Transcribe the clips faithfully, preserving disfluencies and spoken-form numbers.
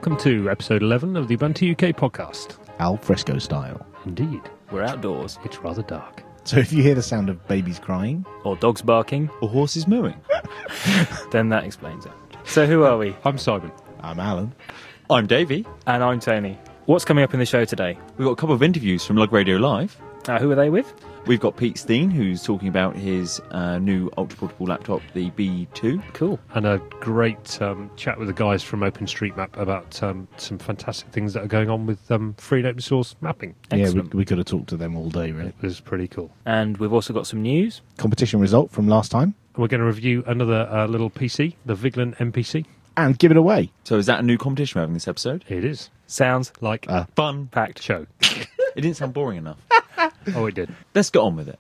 welcome to episode eleven of the Ubuntu U K podcast. Al fresco style. Indeed. We're outdoors. It's rather dark. So if you hear the sound of babies crying, Or dogs barking. Or horses mooing. Then that explains it. So who are we? I'm Simon. I'm Alan. I'm Davey. And I'm Tony. What's coming up in the show today? We've got a couple of interviews from Lug Radio Live. Uh, who are they with? We've got Pete Steen, who's talking about his uh, new ultra-portable laptop, the B two. Cool. And a great um, chat with the guys from OpenStreetMap about um, some fantastic things that are going on with um, free and open source mapping. Excellent. Yeah, we, we could have talked to them all day, really. It was pretty cool. And we've also got some news. Competition result from last time, And we're going to review another uh, little P C, the Vigeland M P C. and give it away. So is that a new competition we're having this episode? It is. Sounds Like Uh, a Fun. packed. show. It didn't sound boring enough. Oh, it did. Let's get on with it.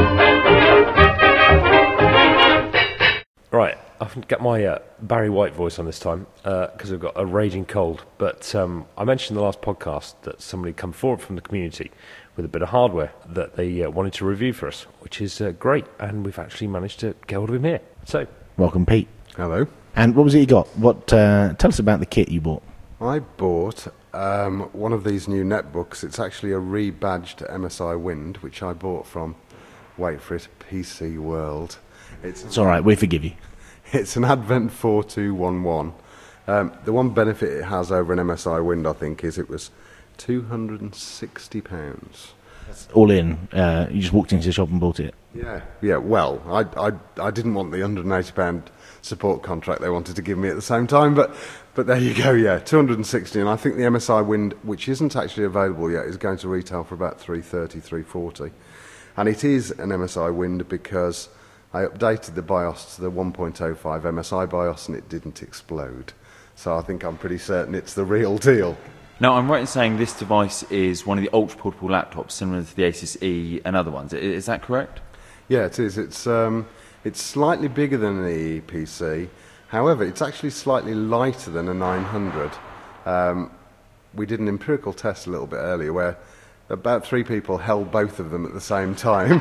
Right, I can get my uh, Barry White voice on this time because I've got a raging cold. But um, I mentioned in the last podcast that somebody come forward from the community with a bit of hardware that they uh, wanted to review for us, which is uh, great. And we've actually managed to get hold of him here. So, Welcome, Pete. Hello. And what was it you got? What? Uh, tell us about the kit you bought. I bought um, one of these new netbooks. It's actually a rebadged M S I Wind, which I bought from, wait for it, P C World. It's, It's all right, we forgive you. it's an Advent four two one one. Um, the one benefit it has over an M S I Wind, I think, is it was two hundred and sixty pounds. All in. Uh, you just walked into the shop and bought it. Yeah, yeah. Well, I, I, I didn't want the one hundred and eighty pound support contract they wanted to give me at the same time, but but there you go. Yeah, two hundred and sixty, and I think the M S I Wind, which isn't actually available yet, is going to retail for about three thirty, three forty, and it is an M S I Wind because I updated the BIOS to the one point oh five M S I BIOS and it didn't explode. So I think I'm pretty certain it's the real deal. Now, I'm right in saying this device is one of the ultra-portable laptops similar to the Asus E and other ones. I- Is that correct? Yeah, it is. It's um, it's slightly bigger than the E P C. However, it's actually slightly lighter than a nine hundred. Um, we did an empirical test a little bit earlier where about three people held both of them at the same time.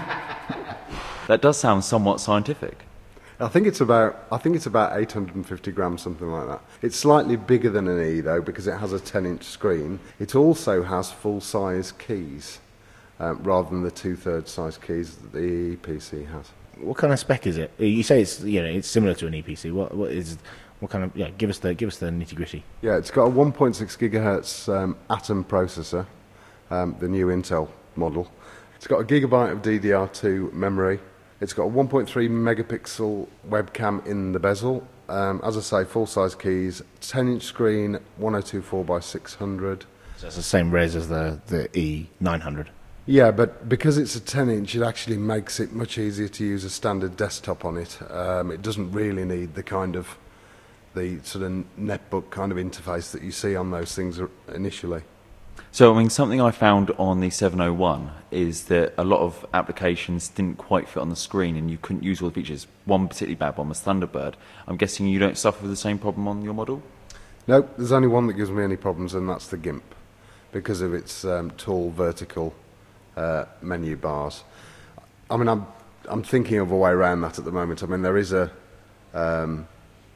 That does sound somewhat scientific. I think it's about I think it's about eight hundred fifty grams, something like that. It's slightly bigger than an E though because it has a ten inch screen. It also has full size keys um, rather than the two thirds size keys that the E P C has. What kind of spec is it? You say it's you know it's similar to an E P C. What what is what kind of yeah? Give us the give us the nitty gritty. Yeah, it's got a one point six gigahertz um, Atom processor, um, the new Intel model. It's got a gigabyte of D D R two memory. It's got a one point three megapixel webcam in the bezel. Um, as I say, full-size keys, ten inch screen, ten twenty-four by six hundred. So it's the same res as the the E nine hundred. Yeah, but because it's a ten inch, it actually makes it much easier to use a standard desktop on it. Um, it doesn't really need the kind of the sort of netbook kind of interface that you see on those things initially. So, I mean, something I found on the seven oh one is that a lot of applications didn't quite fit on the screen and you couldn't use all the features. One particularly bad one was Thunderbird. I'm guessing you don't suffer with the same problem on your model? Nope, there's only one that gives me any problems, and that's the GIMP, because of its um, tall vertical uh, menu bars. I mean, I'm I'm thinking of a way around that at the moment. I mean, there is a um,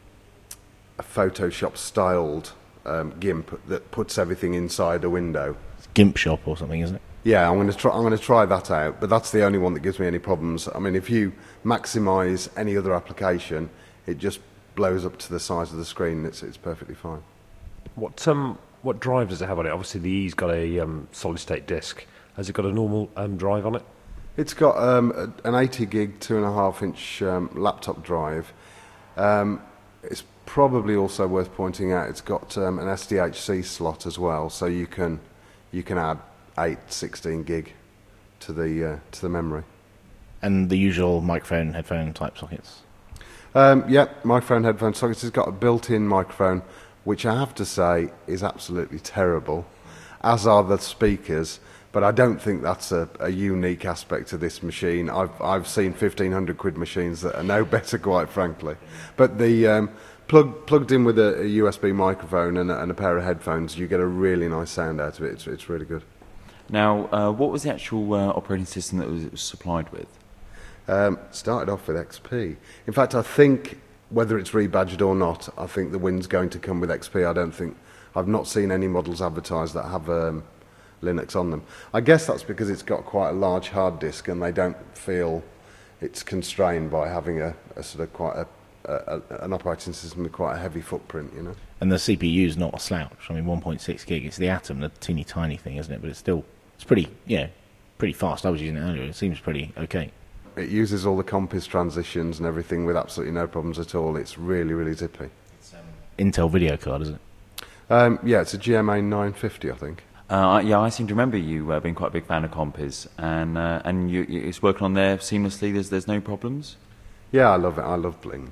a Photoshop-styled um, GIMP that puts everything inside a window. It's GIMP shop or something, isn't it? Yeah, I'm going to try. I'm going to try that out, but that's the only one that gives me any problems. I mean, if you maximise any other application, it just blows up to the size of the screen. It's it's perfectly fine. what um what drive does it have on it? Obviously, the E's got a um, solid-state disk. Has it got a normal um, drive on it? It's got um, a, an eighty gig, two and a half inch um, laptop drive. Um, it's probably also worth pointing out it's got um, an S D H C slot as well, so you can you can add eight, sixteen gig to the uh, to the memory. And the usual microphone, headphone type sockets. Um, yeah, microphone, headphone sockets. It's got a built-in microphone, which I have to say is absolutely terrible, as are the speakers. But I don't think that's a, a unique aspect to this machine. I've I've seen fifteen hundred quid machines that are no better, quite frankly. But the um, plug, plugged in with a, a U S B microphone and a, and a pair of headphones, you get a really nice sound out of it. It's, it's really good. Now, uh, what was the actual uh, operating system that was, it was supplied with? Um, started off with X P. In fact, I think whether it's rebadged or not, I think the Wind's going to come with X P. I don't think I've not seen any models advertised that have um, Linux on them. I guess that's because it's got quite a large hard disk and they don't feel it's constrained by having a, a sort of quite a, a, a an operating system with quite a heavy footprint, you know. And the C P U is not a slouch. I mean, one point six gig. It's the Atom, the teeny tiny thing, isn't it? But it's still, it's pretty, yeah, pretty fast. I was using it earlier. It seems pretty okay. It uses all the Compiz transitions and everything with absolutely no problems at all. It's really, really zippy. It's, um, Intel video card, is it? Um, yeah, it's a G M A nine fifty, I think. Uh, yeah, I seem to remember you uh, being quite a big fan of Compiz, and uh, and you, you, it's working on there seamlessly. There's there's no problems. Yeah, I love it. I love Bling.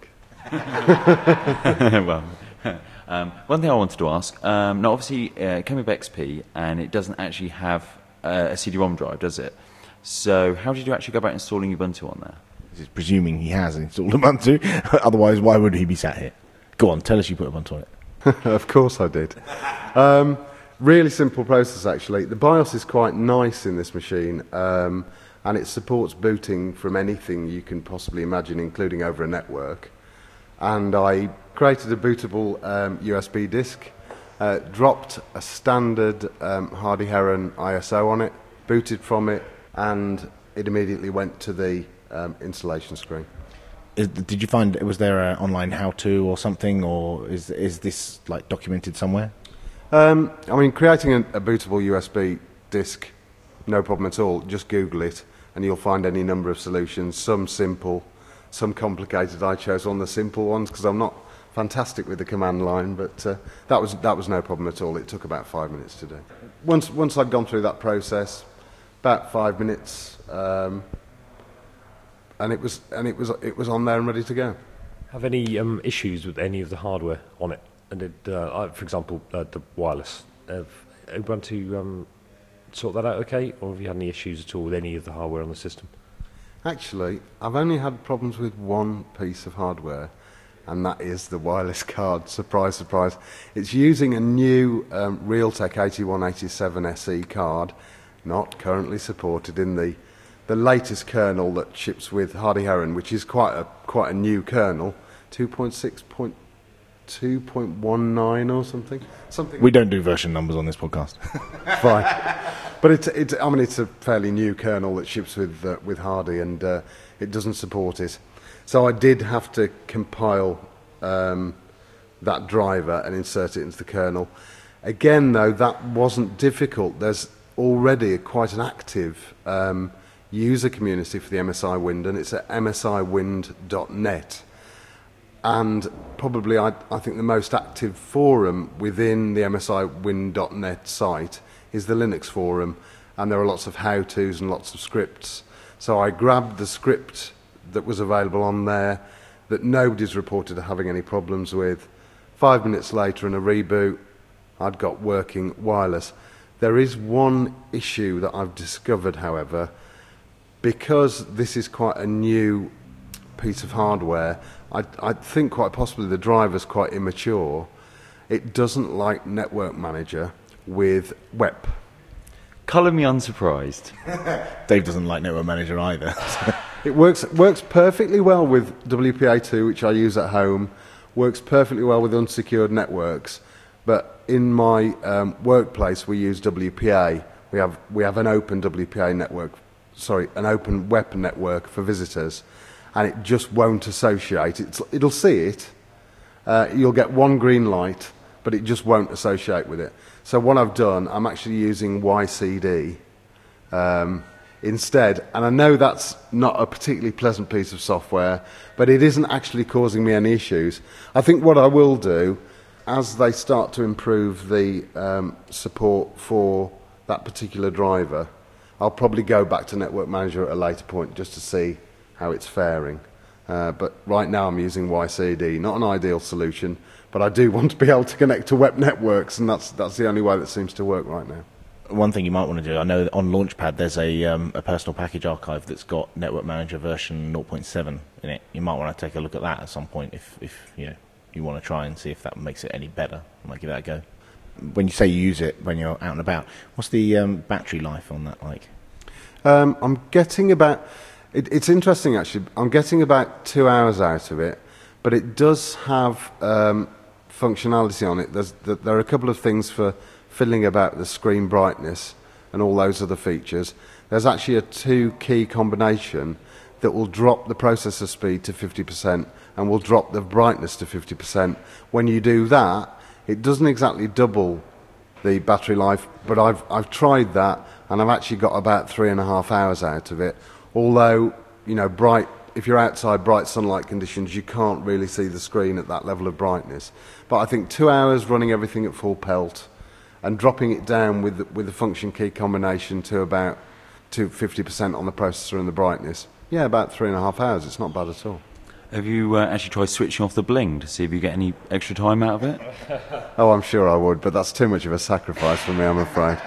well, um, one thing I wanted to ask. Um, now, obviously, uh, it came with X P, and it doesn't actually have uh, a C D ROM drive, does it? So, how did you actually go about installing Ubuntu on there? Just presuming he has installed Ubuntu. Otherwise, why would he be sat here? Go on, tell us you put Ubuntu on it. Of course I did. Um, really simple process, actually. The BIOS is quite nice in this machine, um, and it supports booting from anything you can possibly imagine, including over a network. And I created a bootable um, U S B disk, uh, dropped a standard um, Hardy Heron I S O on it, booted from it, and it immediately went to the um, installation screen. Is, did you find, was there an online how-to or something, or is is this like documented somewhere? Um, I mean, creating a, a bootable U S B disk, no problem at all. Just Google it, and you'll find any number of solutions. Some simple, some complicated. I chose one of the simple ones because I'm not fantastic with the command line, but uh, that was that was no problem at all. It took about five minutes to do. Once once I'd gone through that process. About five minutes, um, and it was and it was it was on there and ready to go. Have any um, issues with any of the hardware on it? And did, uh, I, for example, uh, the wireless, have Ubuntu um, sort that out okay, or have you had any issues at all with any of the hardware on the system? Actually, I've only had problems with one piece of hardware, and that is the wireless card. Surprise, surprise! It's using a new um, Realtek eighty-one eighty-seven S E card. Not currently supported in the the latest kernel that ships with Hardy Heron, which is quite a quite a new kernel, two point six point two point one nine or something. Something. We don't do version numbers on this podcast. Fine, but it's it's I mean it's a fairly new kernel that ships with uh, with Hardy, and uh, it doesn't support it. So I did have to compile um, that driver and insert it into the kernel. Again, though, that wasn't difficult. There's already a, quite an active um, user community for the M S I Wind, and it's at m s i wind dot net. And probably, I, I think, the most active forum within the m s i wind dot net site is the Linux forum, and there are lots of how-tos and lots of scripts. So I grabbed the script that was available on there that nobody's reported having any problems with. Five minutes later, in a reboot, I'd got working wireless. There is one issue that I've discovered, however, because this is quite a new piece of hardware. I, I think quite possibly the driver's quite immature. It doesn't like Network Manager with W E P. Colour me unsurprised. Dave doesn't like Network Manager either. It works works perfectly well with W P A two, which I use at home. Works perfectly well with unsecured networks. But in my um, workplace, we use W P A. We have we have an open W P A network, sorry, an open W E P network for visitors, and it just won't associate. It's, it'll see it. Uh, you'll get one green light, but it just won't associate with it. So what I've done, I'm actually using Y C D um, instead, and I know that's not a particularly pleasant piece of software, but it isn't actually causing me any issues. I think what I will do, as they start to improve the um, support for that particular driver, I'll probably go back to Network Manager at a later point just to see how it's faring. Uh, but right now I'm using Y C D, not an ideal solution, but I do want to be able to connect to W E P networks, and that's, that's the only way that seems to work right now. One thing you might want to do, I know that on Launchpad there's a, um, a personal package archive that's got Network Manager version zero point seven in it. You might want to take a look at that at some point if, if you know, you want to try and see if that makes it any better. I might give that a go. When you say you use it when you're out and about, what's the um, battery life on that like? Um, I'm getting about, it, it's interesting actually, I'm getting about two hours out of it, but it does have um, functionality on it. There's, there are a couple of things for fiddling about the screen brightness and all those other features. There's actually a two-key combination that will drop the processor speed to fifty percent and will drop the brightness to fifty percent. When you do that, it doesn't exactly double the battery life, but I've, I've tried that, and I've actually got about three and a half hours out of it. Although, you know, bright, if you're outside bright sunlight conditions, you can't really see the screen at that level of brightness. But I think two hours running everything at full pelt and dropping it down with the, with the function key combination to about to fifty percent on the processor and the brightness, yeah, about three and a half hours. It's not bad at all. Have you uh, actually tried switching off the bling to see if you get any extra time out of it? Oh, I'm sure I would, but that's too much of a sacrifice for me, I'm afraid.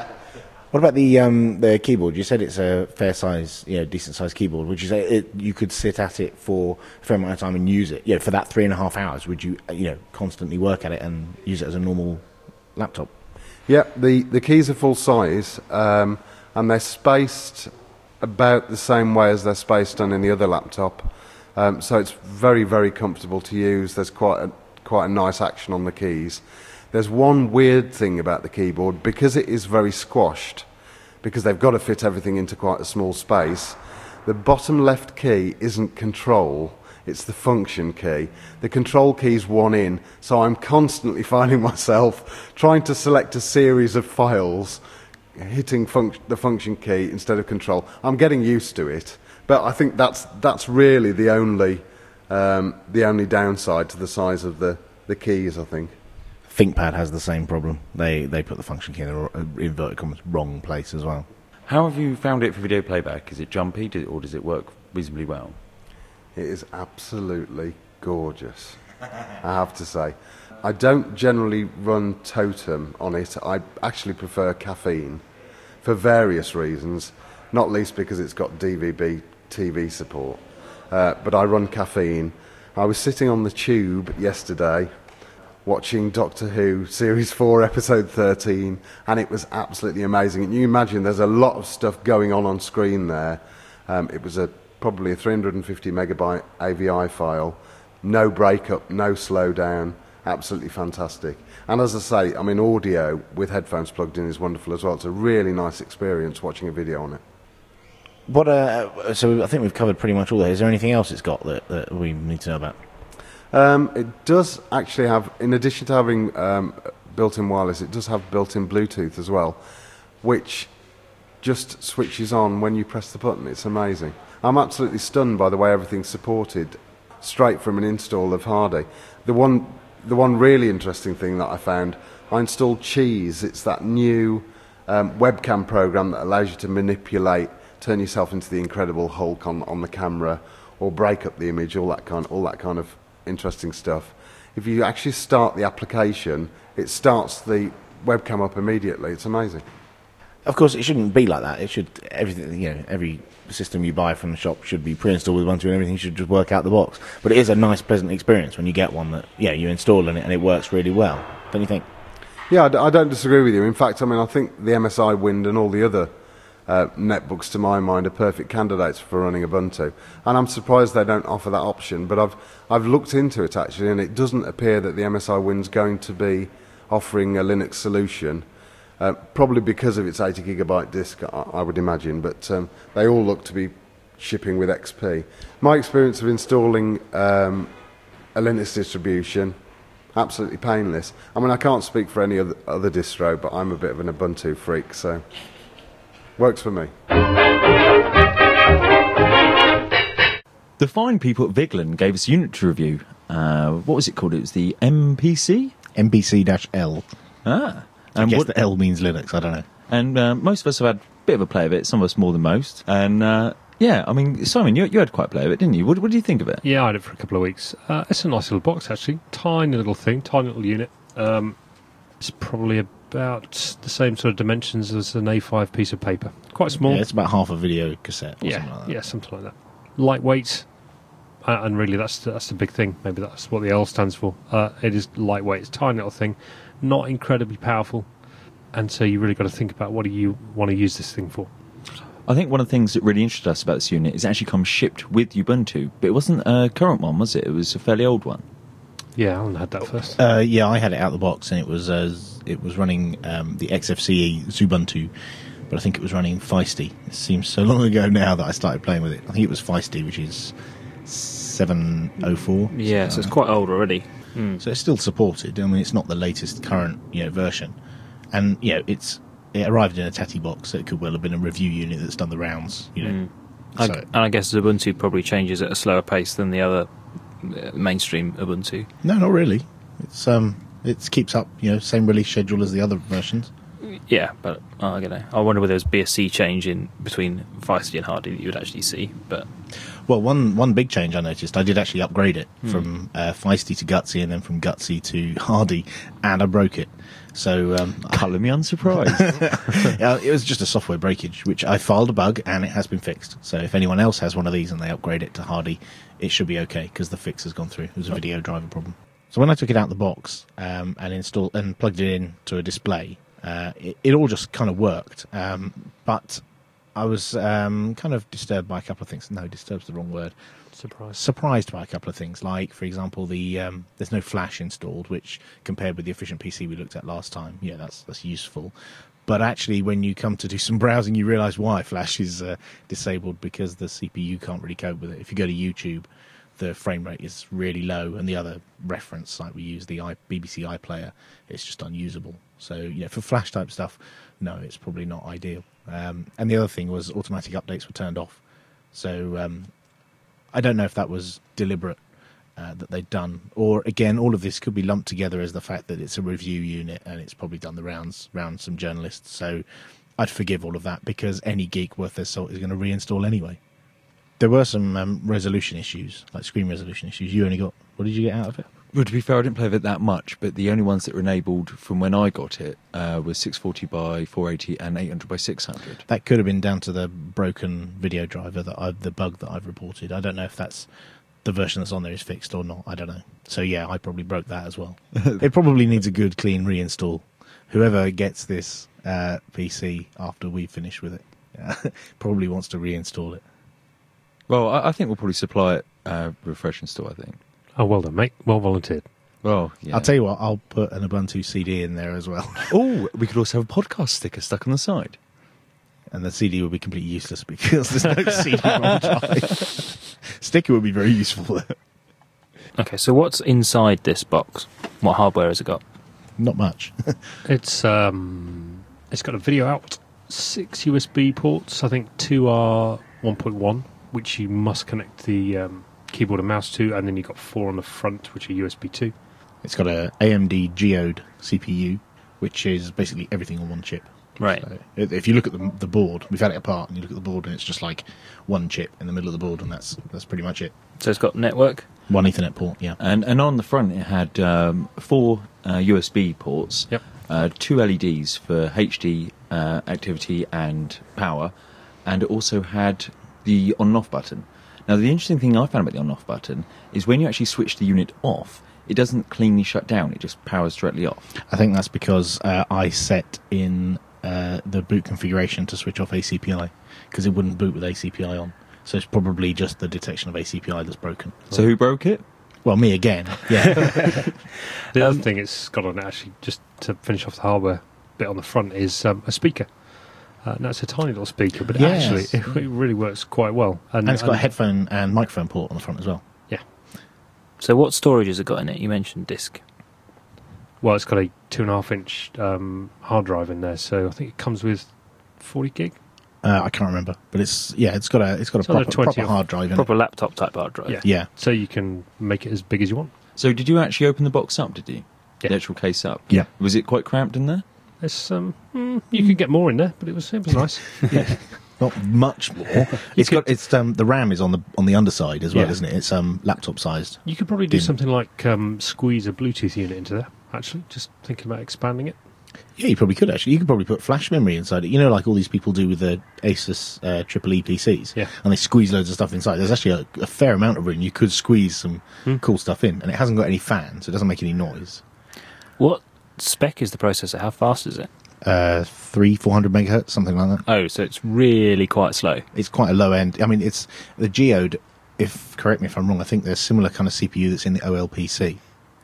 What about the um, the keyboard? You said it's a fair size, you know, decent size keyboard. Would you say it, you could sit at it for a fair amount of time and use it? You know, for that three and a half hours, would you, you know, constantly work at it and use it as a normal laptop? Yeah, the, the keys are full size, um, and they're spaced about the same way as they're spaced on any other laptop. Um, so it's very, very comfortable to use. There's quite a, quite a nice action on the keys. There's one weird thing about the keyboard, because it is very squashed, because they've got to fit everything into quite a small space. The bottom left key isn't control, it's the function key. The control key's one in, so I'm constantly finding myself trying to select a series of files, hitting func- the function key instead of control. I'm getting used to it, but I think that's that's really the only um, the only downside to the size of the, the keys, I think. ThinkPad has the same problem. They they put the function key in the inverted commas wrong place as well. How have you found it for video playback? Is it jumpy, or does it work reasonably well? It is absolutely gorgeous, I have to say. I don't generally run Totem on it. I actually prefer Caffeine for various reasons, not least because it's got D V B T V support. Uh, but I run Caffeine. I was sitting on the tube yesterday watching Doctor Who Series four, Episode thirteen, and it was absolutely amazing. And you imagine there's a lot of stuff going on on screen there. Um, it was a probably a three hundred fifty megabyte A V I file, no breakup, no slowdown, absolutely fantastic. And as I say, I mean, audio with headphones plugged in is wonderful as well. It's a really nice experience watching a video on it. What? Uh, so I think we've covered pretty much all that. Is there anything else it's got that, that we need to know about? Um, it does actually have, in addition to having um, built-in wireless, it does have built-in Bluetooth as well, which just switches on when you press the button. It's amazing. I'm absolutely stunned by the way everything's supported straight from an install of Hardy. The one, the one really interesting thing that I found, I installed Cheese. It's that new um, webcam program that allows you to manipulate, turn yourself into the Incredible Hulk on, on the camera, or break up the image, all that kind, all that kind of interesting stuff. If you actually start the application, it starts the webcam up immediately. It's amazing. Of course, it shouldn't be like that. It should everything. You know, every system you buy from the shop should be pre-installed with Ubuntu, and everything should just work out the box. But it is a nice, pleasant experience when you get one that, yeah, you install in it and it works really well. Don't you think? Yeah, I, d- I don't disagree with you. In fact, I mean, I think the M S I Wind and all the other uh, netbooks, to my mind, are perfect candidates for running Ubuntu. And I'm surprised they don't offer that option. But I've I've looked into it actually, and it doesn't appear that the M S I Wind's going to be offering a Linux solution. Uh, probably because of its eighty gigabyte disk, I, I would imagine, but um, they all look to be shipping with X P. My experience of installing um, a Linux distribution, absolutely painless. I mean, I can't speak for any other, other distro, but I'm a bit of an Ubuntu freak, so works for me. The fine people at Vigeland gave us a Unity review. Uh, what was it called? It was the M P C? M P C L. Ah. I And guess what, the L means Linux, I don't know. and uh, most of us have had a bit of a play of it, some of us more than most. And uh, yeah, I mean, Simon, you, you had quite a play of it, didn't you? What, what do you think of it? Yeah, I had it for a couple of weeks. Uh, it's a nice little box, actually. Tiny little thing, tiny little unit. Um, it's probably about the same sort of dimensions as an A five piece of paper. Quite small. Yeah, it's about half a video cassette or yeah, something like that. yeah, something like that. Lightweight, uh, and really that's the, that's the big thing. Maybe that's what the L stands for. Uh, it is lightweight. It's a tiny little thing, not incredibly powerful. And so you really got to think about what do you want to use this thing for. I think one of the things that really interested us about this unit is it actually comes shipped with Ubuntu, but it wasn't a current one, was it? It was a fairly old one. Yeah, Alan had that first. Uh, yeah, I had it out of the box, and it was uh, it was running um, the X F C E Ubuntu, but I think it was running Feisty. It seems so long ago now that I started playing with it. I think it was Feisty, which is seven oh four. Yeah, so it's quite old already. Mm. So it's still supported. I mean, it's not the latest current you know version, and you know it's it arrived in a tatty box, so it could well have been a review unit that's done the rounds. You know, Mm. I, so, and I guess Ubuntu probably changes at a slower pace than the other uh, mainstream Ubuntu. no, not really. It's um, it keeps up you know same release schedule as the other versions. Yeah, but uh, I don't know. I wonder whether there's B S C change in between Feisty and Hardy that you would actually see. But Well, one one big change I noticed, I did actually upgrade it from uh, Feisty to Gutsy, and then from Gutsy to Hardy, and I broke it. So um, Colour me unsurprised. uh, it was just a software breakage, which I filed a bug, and it has been fixed. So if anyone else has one of these and they upgrade it to Hardy, it should be okay because the fix has gone through. It was a video driver problem. So when I took it out of the box um, and installed and plugged it in to a display, uh, it, it all just kind of worked. Um, but I was um, kind of disturbed by a couple of things. No, disturbed's the wrong word. Surprise. Surprised by a couple of things, like, for example, the um, there's no flash installed, which compared with the efficient P C we looked at last time, yeah, that's that's useful. But actually, when you come to do some browsing, you realise why flash is uh, disabled, because the C P U can't really cope with it. If you go to YouTube, the frame rate is really low, and the other reference site we use, the I, B B C iPlayer, it's just unusable. So, you know, for flash type stuff, no, it's probably not ideal. Um, and the other thing was automatic updates were turned off. So um, I don't know if that was deliberate uh, that they'd done, or again, all of this could be lumped together as the fact that it's a review unit and it's probably done the rounds around some journalists. So I'd forgive all of that, because any geek worth their salt is going to reinstall anyway. There were some um, resolution issues, like screen resolution issues. You only got, what did you get out of it? Well, to be fair, I didn't play with it that much, but the only ones that were enabled from when I got it uh, was six forty by four eighty and eight hundred by six hundred. That could have been down to the broken video driver, that I've, the bug that I've reported. I don't know if that's the version that's on there is fixed or not. I don't know. So yeah, I probably broke that as well. It probably needs a good clean reinstall. Whoever gets this uh, P C after we finish with it uh, probably wants to reinstall it. Well, I, I think we'll probably supply it uh, refresh and store, I think. Oh, well done, mate. Well volunteered. Well, yeah. I'll tell you what, I'll put an Ubuntu C D in there as well. Oh, we could also have a podcast sticker stuck on the side. And the C D would be completely useless because there's no C D ROM drive. Sticker would be very useful there. okay, so what's inside this box? What hardware has it got? Not much. It's um, it's got a video out, six U S B ports. I think two are one point one, which you must connect the um, keyboard and mouse to, and then you've got four on the front, which are U S B two. It's got a A M D Geode C P U, which is basically everything on one chip. Right. So if if you look at the, the board, we've had it apart, and you look at the board, and it's just like one chip in the middle of the board, and that's that's pretty much it. So it's got network? One Ethernet port, yeah. And and on the front it had um, four uh, U S B ports, Yep. uh, two L E Ds for H D uh, activity and power, and it also had the on and off button. Now the interesting thing I found about the on and off button is when you actually switch the unit off, it doesn't cleanly shut down, it just powers directly off. I think that's because uh, I set in uh, the boot configuration to switch off A C P I, because it wouldn't boot with A C P I on. So it's probably just the detection of A C P I that's broken. So who broke it? Well, me again, yeah. The other thing it's got on it, actually, just to finish off the hardware bit on the front, is um, a speaker. Uh, now, it's a tiny little speaker, but Yes. actually it, it really works quite well. And it's got a headphone and microphone port on the front as well. Yeah. So what storage has it got in it? You mentioned disk. Well, it's got a two and a half inch um, hard drive in there, so I think it comes with forty gig. Uh, I can't remember, but it's yeah, it's got a it's got a It's either proper, twenty proper or- hard drive in Proper laptop type hard drive. Yeah. it. Yeah, So you can make it as big as you want. So did you actually open the box up, did you? Yeah. The actual case up? Yeah. Was it quite cramped in there? It's um, mm, you could get more in there, but it was it was nice. not much more. It's got it's um the RAM is on the on the underside as well, Yeah. isn't it? It's um laptop sized. You could probably do Dim. something like um, squeeze a Bluetooth unit into there. Actually, just thinking about expanding it. Yeah, you probably could actually. You could probably put flash memory inside it. You know, like all these people do with the Asus uh, triple E P Cs. Yeah. And they squeeze loads of stuff inside. There's actually a, a fair amount of room. You could squeeze some Hmm. cool stuff in, and it hasn't got any fan, so it doesn't make any noise. What spec is the processor? How fast is it? Uh, three, four hundred megahertz, something like that. Oh, so it's really quite slow. It's quite a low end. I mean, it's the Geode. If correct me if I'm wrong, I think there's similar kind of C P U that's in the O L P C.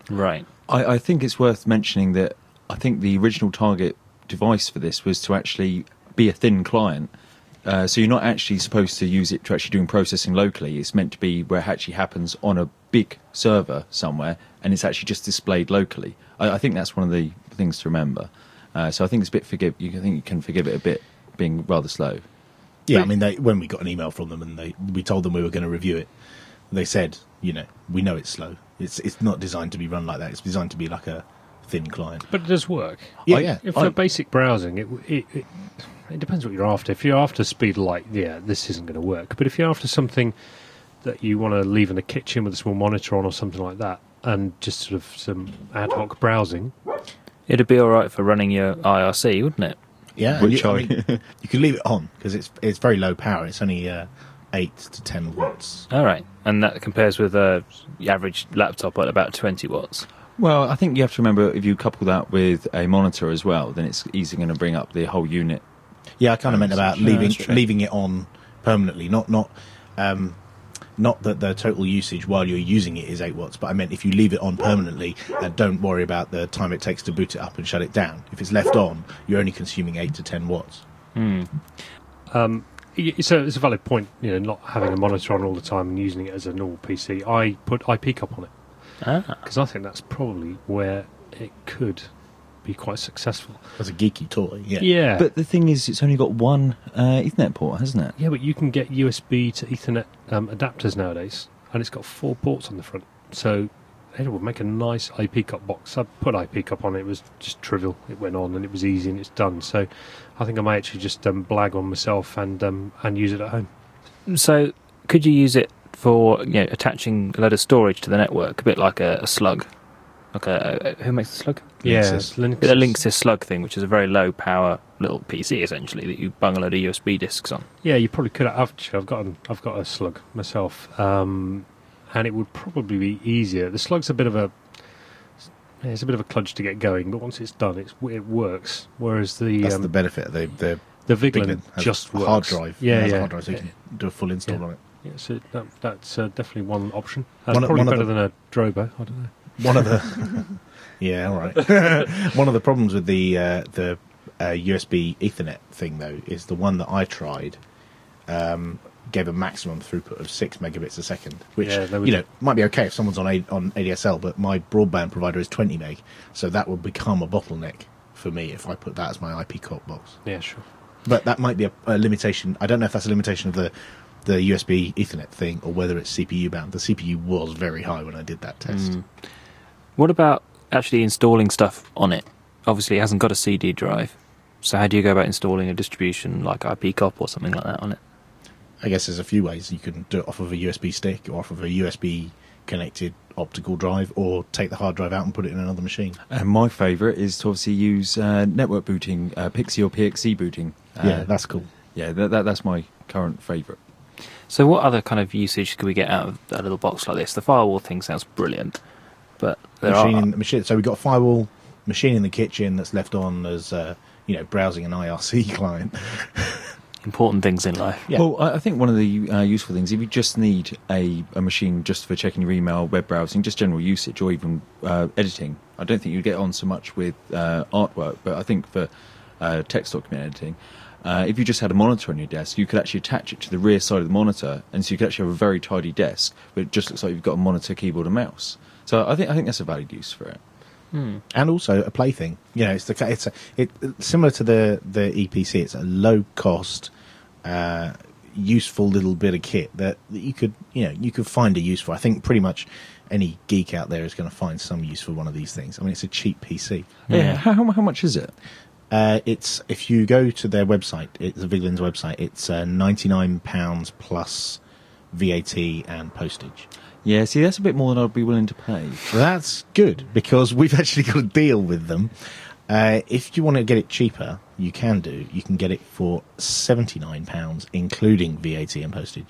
Right. I, I think it's worth mentioning that I think the original target device for this was to actually be a thin client. Uh, so you're not actually supposed to use it to actually doing processing locally. It's meant to be where it actually happens on a big server somewhere, and it's actually just displayed locally. I, I think that's one of the things to remember. Uh, so I think it's a bit forgive. You can think you can forgive it a bit being rather slow. Yeah, But- I mean, they, when we got an email from them and they we told them we were going to review it, they said, you know, we know it's slow. It's it's not designed to be run like that. It's designed to be like a thin client. But it does work. Yeah, I- yeah. If I- for basic browsing, it, it it it depends what you're after. If you're after speed light, yeah, this isn't going to work. But if you're after something that you want to leave in the kitchen with a small monitor on or something like that, and just sort of some ad hoc browsing, It'd be all right for running your I R C, wouldn't it? Yeah, Which you, I I- mean, you can leave it on because it's it's very low power. It's only uh, eight to ten watts. All right. And that compares with uh, the average laptop at about twenty watts. Well, I think you have to remember if you couple that with a monitor as well, then it's easily going to bring up the whole unit. Yeah, I kind of meant about Yeah, leaving that's true. leaving it on permanently, not not um, not that the total usage while you're using it is eight watts, but I meant if you leave it on permanently and don't worry about the time it takes to boot it up and shut it down. If it's left on, you're only consuming eight to ten watts. Hmm. um, y- so it's a valid point. You know, not having a monitor on all the time and using it as a normal P C. I put I P cup on it Ah. because I think that's probably where it could be quite successful. As a geeky toy, yeah. Yeah, But the thing is, it's only got one uh, Ethernet port, hasn't it? yeah, but you can get U S B to Ethernet um, adapters nowadays, and it's got four ports on the front. So it would make a nice I P cup box. I put I P cup on it. It was just trivial. It went on and it was easy and it's done. So I think I may actually just um, blag on myself and um, and use it at home. So could you use it for you know attaching a load of storage to the network, a bit like a, a slug? Like a, a who makes the slug? Yeah, Linksys. it's Linux. The Linksys slug thing, which is a very low power little P C essentially that you bung a load of U S B discs on. Yeah, you probably could. Have, actually, I've got an, I've got a slug myself, um, and it would probably be easier. The slug's a bit of a yeah, it's a bit of a kludge to get going, but once it's done, it's it works. Whereas the That's um, the benefit. The the the Viglin Viglin has just a works. hard drive. Yeah, It has a yeah. hard drive, so you can do a full install Yeah. on it. Yeah, so that, that's uh, definitely one option. That's One of- probably one of better the- than a Drobo. I don't know. One of the yeah, all right. One of the problems with the uh, the uh, U S B Ethernet thing though is the one that I tried um, gave a maximum throughput of six megabits a second, which Yeah, they would- you know might be okay if someone's on a- on A D S L, but my broadband provider is twenty meg, so that would become a bottleneck for me if I put that as my I P cop box. Yeah, sure. But that might be a, a limitation. I don't know if that's a limitation of the the U S B Ethernet thing or whether it's C P U bound. The C P U was very high when I did that test. Mm. What about actually installing stuff on it? Obviously, it hasn't got a C D drive. So how do you go about installing a distribution like I P cop or something like that on it? I guess there's a few ways. You can do it off of a U S B stick or off of a U S B connected optical drive, or take the hard drive out and put it in another machine. And my favourite is to obviously use uh, network booting, uh, Pixie or P X E booting. Uh, yeah, that's cool. yeah, that, that, that's my current favourite. So what other kind of usage could we get out of a little box like this? The firewall thing sounds brilliant, but there Machine are... in the machine. So we've got a firewall machine in the kitchen that's left on as uh, you know browsing an I R C client. important things in life. Yeah. Well, I I think one of the uh, useful things, if you just need a, a machine just for checking your email, web browsing, just general usage, or even uh, editing, I don't think you get on so much with uh, artwork, but I think for uh, text document editing, uh, if you just had a monitor on your desk, you could actually attach it to the rear side of the monitor, and so you could actually have a very tidy desk, but it just looks like you've got a monitor, keyboard, and mouse. So I think I think that's a valid use for it. Hmm. And also a plaything. You know, it's the it's a, it similar to the the E P C. It's a low cost, uh, useful little bit of kit that, that you could you know you could find a use for. I think pretty much any geek out there is going to find some use for one of these things. I mean, it's a cheap P C. Yeah. Yeah. How, how how much is it? Uh, it's if you go to their website, it's the Viglin's website. It's uh, ninety nine pounds plus V A T and postage. Yeah, see, that's a bit more than I'd be willing to pay. That's good because we've actually got a deal with them. Uh, if you want to get it cheaper, you can do. You can get it for seventy-nine pounds, including V A T and postage.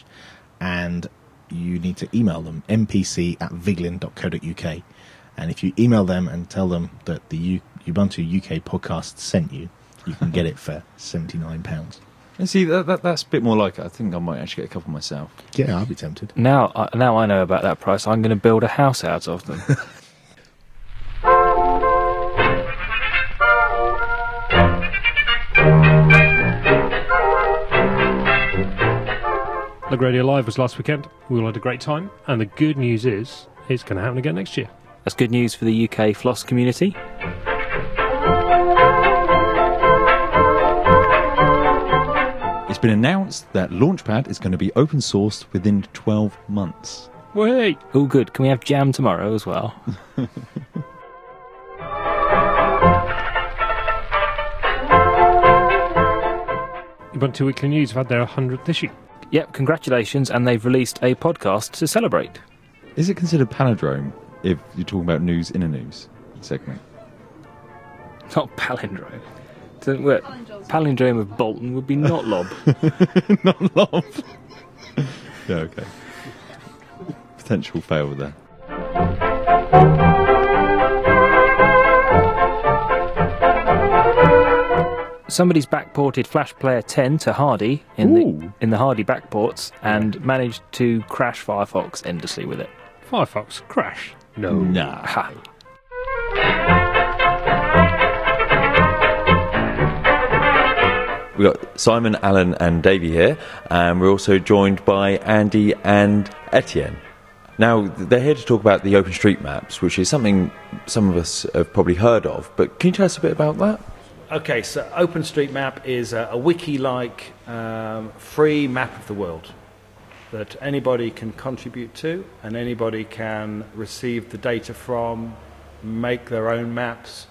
And you need to email them, m p c at viglin dot co dot u k. And if you email them and tell them that the U- Ubuntu U K podcast sent you, you can get it for seventy-nine pounds. And see, that, that that's a bit more like it. I think I might actually get a couple myself. Yeah, I'll be tempted. Now, I- now I know about that price. I'm going to build a house out of them. Lug Radio Live was last weekend. We all had a great time, and the good news is it's going to happen again next year. That's good news for the U K Floss community. It's been announced that Launchpad is going to be open sourced within twelve months. Wait! All good. Can we have jam tomorrow as well? Ubuntu Weekly News have had their one hundredth issue. Yep, congratulations, and they've released a podcast to celebrate. Is it considered palindrome if you're talking about news in a news segment? Not palindrome. Doesn't work. Palindrome of Bolton would be not lob. Not lob. Yeah, okay. Potential fail there. Somebody's backported Flash Player ten to Hardy in Ooh. the in the Hardy backports and managed to crash Firefox endlessly with it. Firefox crash? No. Nah. Ha. We've got Simon, Alan and Davey here, and we're also joined by Andy and Etienne. Now, they're here to talk about the OpenStreetMaps, which is something some of us have probably heard of, but can you tell us a bit about that? Okay, so OpenStreetMap is a, a wiki-like um, free map of the world that anybody can contribute to and anybody can receive the data from, make their own maps,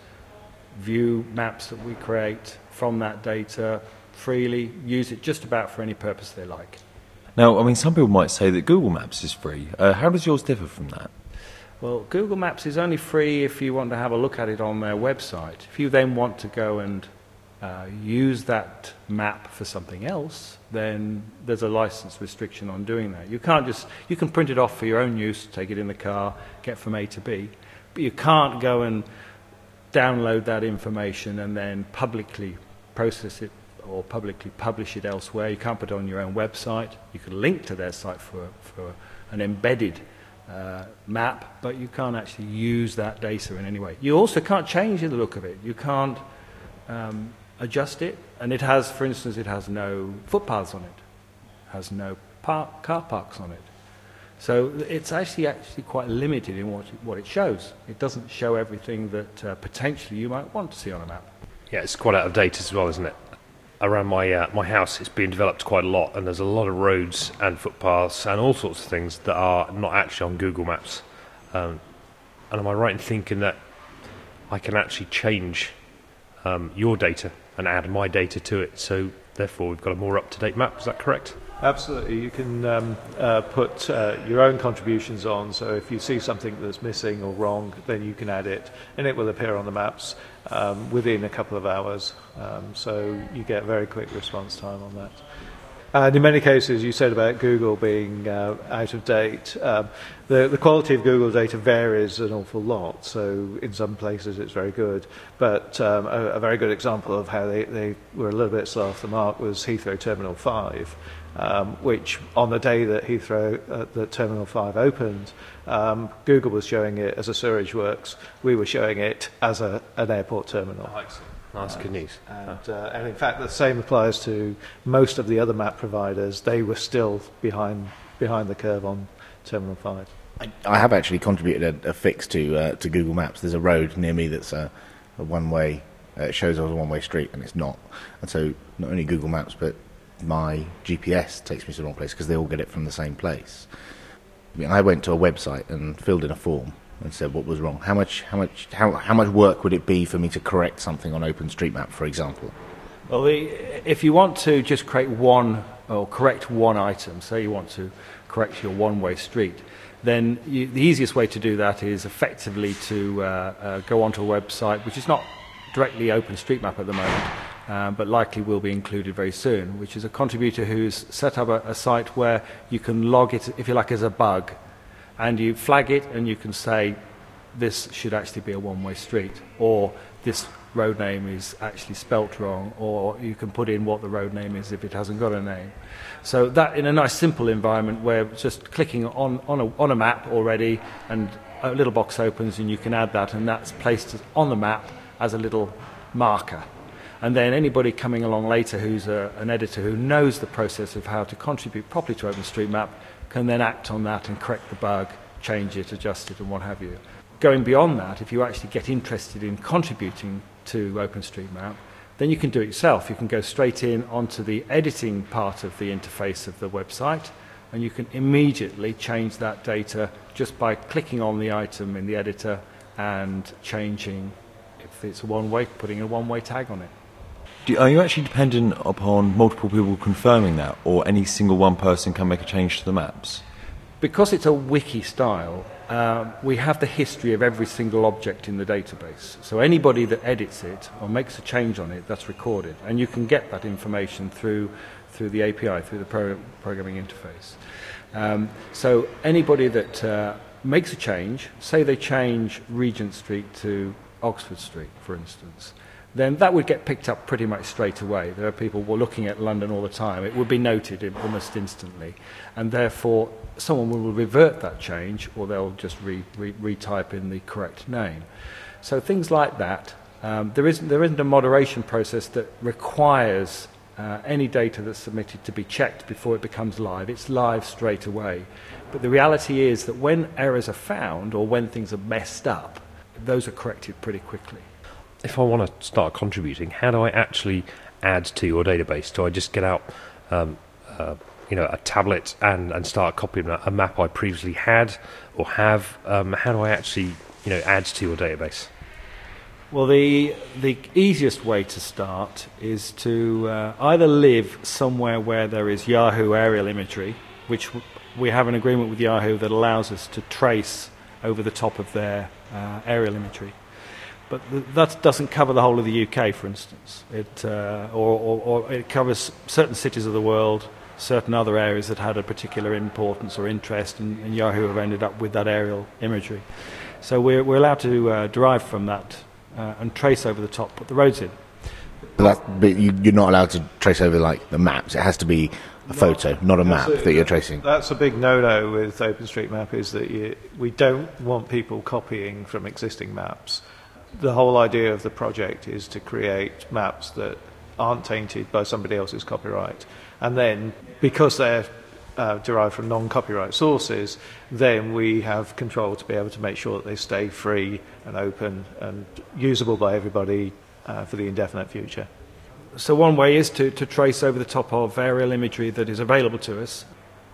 view maps that we create from that data freely, use it just about for any purpose they like. Now, I mean, some people might say that Google Maps is free. Uh, how does yours differ from that? Well, Google Maps is only free if you want to have a look at it on their website. If you then want to go and uh, use that map for something else, then there's a license restriction on doing that. You can't just, you can print it off for your own use, take it in the car, get from A to B, but you can't go and download that information and then publicly process it or publicly publish it elsewhere. You can't put it on your own website. You can link to their site for, for an embedded Uh, map, but you can't actually use that data in any way. You also can't change the look of it. You can't um, adjust it, and it has, for instance, it has no footpaths on it, has no park, car parks on it. So it's actually actually quite limited in what it, what it shows. It doesn't show everything that uh, potentially you might want to see on a map. Yeah, it's quite out of date as well, isn't it? Around my uh, my house, it's being developed quite a lot, and there's a lot of roads and footpaths and all sorts of things that are not actually on Google Maps. Um, and am I right in thinking that I can actually change um, your data and add my data to it? So therefore, we've got a more up-to-date map. Is that correct? Absolutely. You can um, uh, put uh, your own contributions on, so if you see something that's missing or wrong, then you can add it, and it will appear on the maps um, within a couple of hours. Um, so you get very quick response time on that. And in many cases, you said about Google being uh, out of date. Um, the, the quality of Google data varies an awful lot. So in some places it's very good. But um, a, a very good example of how they, they were a little bit slow off the mark was Heathrow Terminal five, um, which on the day that Heathrow, uh, that Terminal five opened, um, Google was showing it as a sewerage works. We were showing it as a, an airport terminal. Oh, that's good news. And, uh, and in fact, the same applies to most of the other map providers. They were still behind behind the curve on Terminal five. I, I have actually contributed a, a fix to uh, to Google Maps. There's a road near me that's a, a one-way. Uh, it shows as a one-way street, and it's not. And so not only Google Maps, but my G P S takes me to the wrong place because they all get it from the same place. I mean, I went to a website and filled in a form and said what was wrong. How much, how much, how, how much work would it be for me to correct something on OpenStreetMap, for example? Well, the, if you want to just create one or correct one item, say you want to correct your one-way street, then you, the easiest way to do that is effectively to uh, uh, go onto a website which is not directly OpenStreetMap at the moment, uh, but likely will be included very soon, which is a contributor who's set up a, a site where you can log it, if you like, as a bug, and you flag it and you can say this should actually be a one-way street, or this road name is actually spelt wrong, or you can put in what the road name is if it hasn't got a name. So that in a nice simple environment where just clicking on, on, a, on a map already and a little box opens and you can add that, and that's placed on the map as a little marker. And then anybody coming along later who's a, an editor who knows the process of how to contribute properly to OpenStreetMap can then act on that and correct the bug, change it, adjust it, and what have you. Going beyond that, if you actually get interested in contributing to OpenStreetMap, then you can do it yourself. You can go straight in onto the editing part of the interface of the website, and you can immediately change that data just by clicking on the item in the editor and changing, if it's a one-way, putting a one-way tag on it. Do, are you actually dependent upon multiple people confirming that, or any single one person can make a change to the maps? Because it's a wiki style, um, we have the history of every single object in the database. So anybody that edits it or makes a change on it, that's recorded. And you can get that information through through the A P I, through the pro programming interface. Um, so anybody that uh, makes a change, say they change Regent Street to Oxford Street, for instance, then that would get picked up pretty much straight away. There are people who are looking at London all the time. It would be noted in, almost instantly. And therefore, someone will revert that change, or they'll just re, re, retype in the correct name. So things like that. Um, there, isn't, there isn't a moderation process that requires uh, any data that's submitted to be checked before it becomes live. It's live straight away. But the reality is that when errors are found, or when things are messed up, those are corrected pretty quickly. If I want to start contributing, how do I actually add to your database? Do I just get out, um, uh, you know, a tablet and, and start copying a map I previously had or have? Um, how do I actually, you know, add to your database? Well, the the easiest way to start is to uh, either live somewhere where there is Yahoo aerial imagery, which w we have an agreement with Yahoo that allows us to trace over the top of their uh, aerial imagery. But th that doesn't cover the whole of the U K, for instance. It, uh, or, or, or it covers certain cities of the world, certain other areas that had a particular importance or interest, and, and Yahoo have ended up with that aerial imagery. So we're, we're allowed to uh, derive from that uh, and trace over the top, put the roads in. But, that's, but you, you're not allowed to trace over like the maps. It has to be a photo, not a map That's a, that you're tracing. That's a big no-no with OpenStreetMap, is that you, we don't want people copying from existing maps. The whole idea of the project is to create maps that aren't tainted by somebody else's copyright. And then, because they're uh, derived from non-copyright sources, then we have control to be able to make sure that they stay free and open and usable by everybody uh, for the indefinite future. So one way is to, to trace over the top of aerial imagery that is available to us.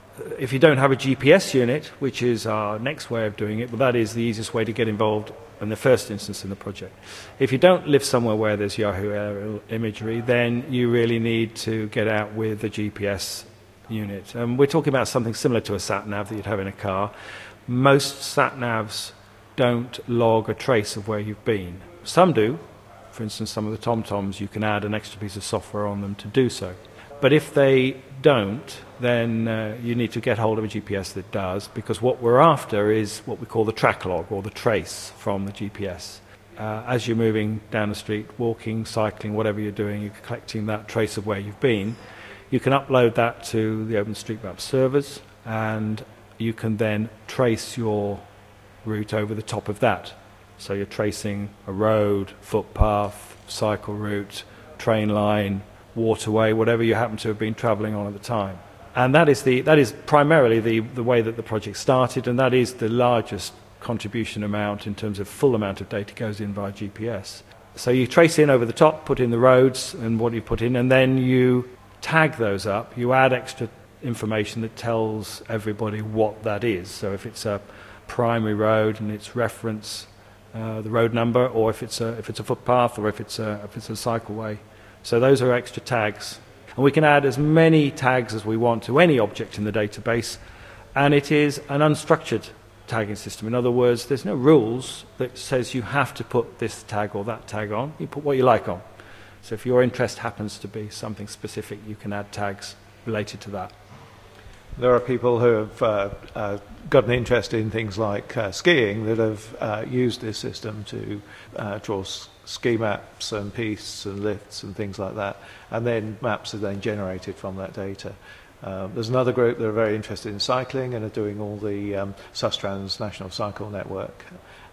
If you don't have a G P S unit, which is our next way of doing it, well, that is the easiest way to get involved in the first instance in the project. If you don't live somewhere where there's Yahoo aerial imagery, then you really need to get out with a G P S unit. Um, we're talking about something similar to a sat-nav that you'd have in a car. Most sat-navs don't log a trace of where you've been. Some do. For instance, some of the TomToms, you can add an extra piece of software on them to do so. But if they don't, then uh, you need to get hold of a G P S that does, because what we're after is what we call the track log, or the trace from the G P S. Uh, as you're moving down the street, walking, cycling, whatever you're doing, you're collecting that trace of where you've been. You can upload that to the OpenStreetMap servers, and you can then trace your route over the top of that. So you're tracing a road, footpath, cycle route, train line, waterway, whatever you happen to have been travelling on at the time. And that is, the, that is primarily the, the way that the project started, and that is the largest contribution amount in terms of full amount of data goes in via G P S. So you trace in over the top, put in the roads and what you put in, and then you tag those up. You add extra information that tells everybody what that is. So if it's a primary road and its reference, uh, the road number, or if it's a, if it's a footpath, or if it's a, if it's a cycleway. So those are extra tags. And we can add as many tags as we want to any object in the database, and it is an unstructured tagging system. In other words, there's no rules that says you have to put this tag or that tag on. You put what you like on. So if your interest happens to be something specific, you can add tags related to that. There are people who have uh, uh, got an interest in things like uh, skiing that have uh, used this system to uh, draw s ski maps and pistes and lifts and things like that, and then maps are then generated from that data. Um, there's another group that are very interested in cycling and are doing all the um, Sustrans National Cycle Network.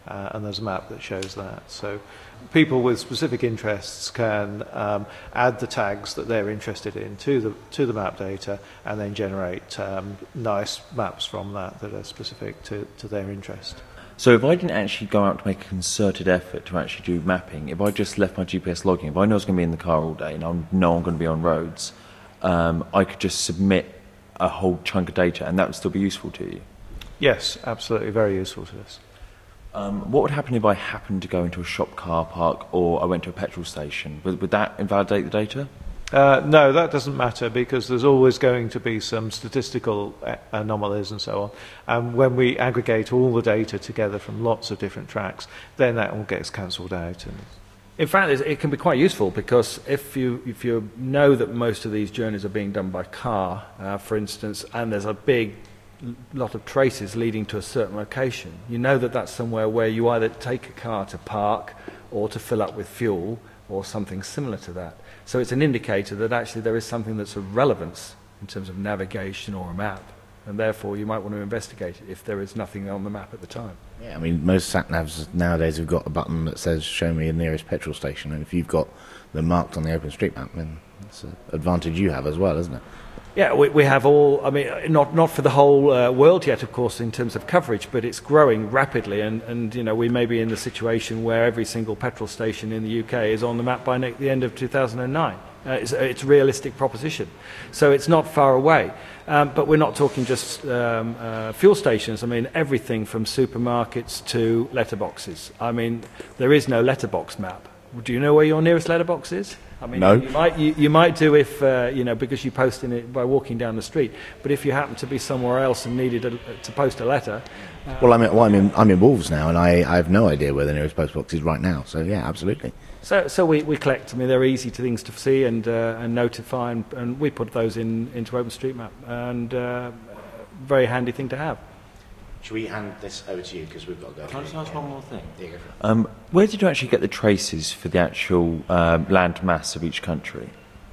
uh, and there's a map that shows that. So people with specific interests can um, add the tags that they're interested in to the to the map data, and then generate um, nice maps from that that are specific to, to their interest. So if I didn't actually go out to make a concerted effort to actually do mapping, if I just left my G P S logging, if I know I was going to be in the car all day and I know I'm going to be on roads, um, I could just submit a whole chunk of data and that would still be useful to you? Yes, absolutely, very useful to us. Um, what would happen if I happened to go into a shop car park or I went to a petrol station? Would, would that invalidate the data? Uh, no, that doesn't matter because there's always going to be some statistical a- anomalies and so on. And when we aggregate all the data together from lots of different tracks, then that all gets cancelled out. And in fact, it's- it can be quite useful because if you if you know that most of these journeys are being done by car, uh, for instance, and there's a big l- lot of traces leading to a certain location, you know that that's somewhere where you either take a car to park or to fill up with fuel or something similar to that. So it's an indicator that actually there is something that's of relevance in terms of navigation or a map, and therefore you might want to investigate it if there is nothing on the map at the time. Yeah, I mean, most sat-navs nowadays have got a button that says, show me your nearest petrol station, and if you've got them marked on the OpenStreetMap, then that's an advantage you have as well, isn't it? Yeah, we, we have all, I mean, not not for the whole uh, world yet, of course, in terms of coverage, but it's growing rapidly, and, and, you know, we may be in the situation where every single petrol station in the U K is on the map by ne- the end of two thousand nine. Uh, it's, it's a realistic proposition. So it's not far away. Um, but we're not talking just um, uh, fuel stations. I mean, everything from supermarkets to letterboxes. I mean, there is no letterbox map. Do you know where your nearest letterbox is? I mean, No. you might you, you might do if uh, you know because you post in it by walking down the street. But if you happen to be somewhere else and needed a, to post a letter, uh, Well, I'm in, well, I'm in, I'm in Wolves now, and I, I have no idea where the nearest post box is right now, so yeah, absolutely. so so we, we collect. I mean, they're easy to things to see and uh, and notify, and, and we put those in into OpenStreetMap, and uh, very handy thing to have. Should we hand this over to you, because we've got to go. Can I just ask one more thing? Yeah, go for it. Um, where did you actually get the traces for the actual um, land mass of each country?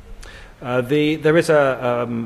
Uh, the, there is a, um,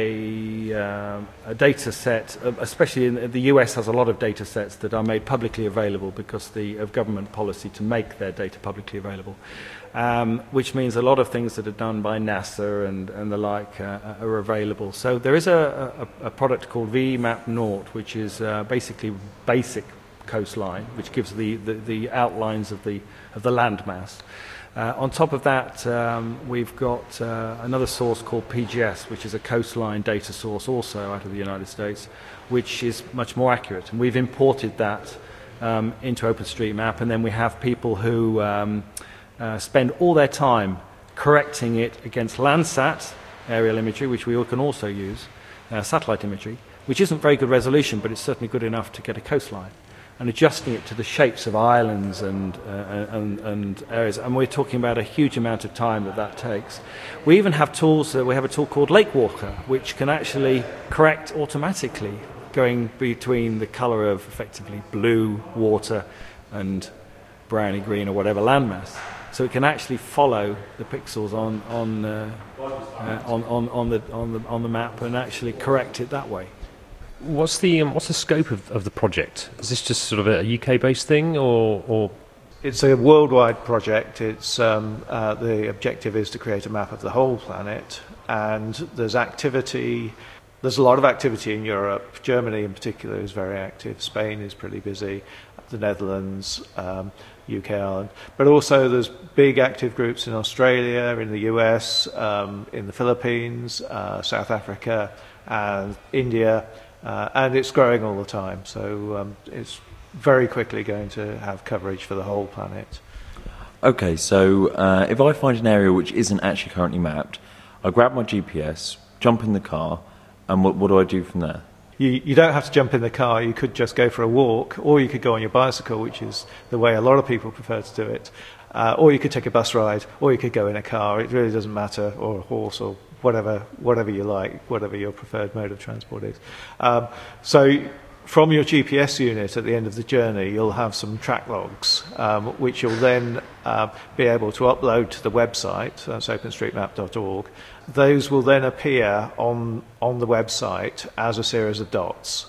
a, um a data set, uh, especially in the U S has a lot of data sets that are made publicly available because the, of government policy to make their data publicly available, um, which means a lot of things that are done by NASA and, and the like uh, are available. So there is a, a, a product called V MAP Naught, which is uh, basically basic coastline, which gives the, the, the outlines of the, of the land mass. Uh, on top of that, um, we've got uh, another source called P G S, which is a coastline data source also out of the United States, which is much more accurate. And we've imported that um, into OpenStreetMap, and then we have people who um, uh, spend all their time correcting it against Landsat aerial imagery, which we can also use, uh, satellite imagery, which isn't very good resolution, but it's certainly good enough to get a coastline, and adjusting it to the shapes of islands and, uh, and, and areas. And we're talking about a huge amount of time that that takes. We even have tools, uh, we have a tool called Lake Walker, which can actually correct automatically, going between the colour of effectively blue water and browny green or whatever landmass. So it can actually follow the pixels on, on, uh, uh, on, on, on, the, on, the, on the map and actually correct it that way. What's the um, what's the scope of, of the project? Is this just sort of a U K-based thing, or, or It's a worldwide project. It's um, uh, the objective is to create a map of the whole planet, and there's activity. There's a lot of activity in Europe. Germany, in particular, is very active. Spain is pretty busy. The Netherlands, um, U K, Ireland, but also there's big active groups in Australia, in the U S, um, in the Philippines, uh, South Africa, and India. Uh, and it's growing all the time, so um, it's very quickly going to have coverage for the whole planet. Okay, so uh, if I find an area which isn't actually currently mapped, I grab my G P S, jump in the car, and what, what do I do from there? You, you don't have to jump in the car. You could just go for a walk, or you could go on your bicycle, which is the way a lot of people prefer to do it. Uh, or you could take a bus ride, or you could go in a car. It really doesn't matter, or a horse, or whatever, whatever you like, whatever your preferred mode of transport is. Um, so from your G P S unit at the end of the journey, you'll have some track logs, um, which you'll then uh, be able to upload to the website. That's open street map dot org. Those will then appear on, on the website as a series of dots.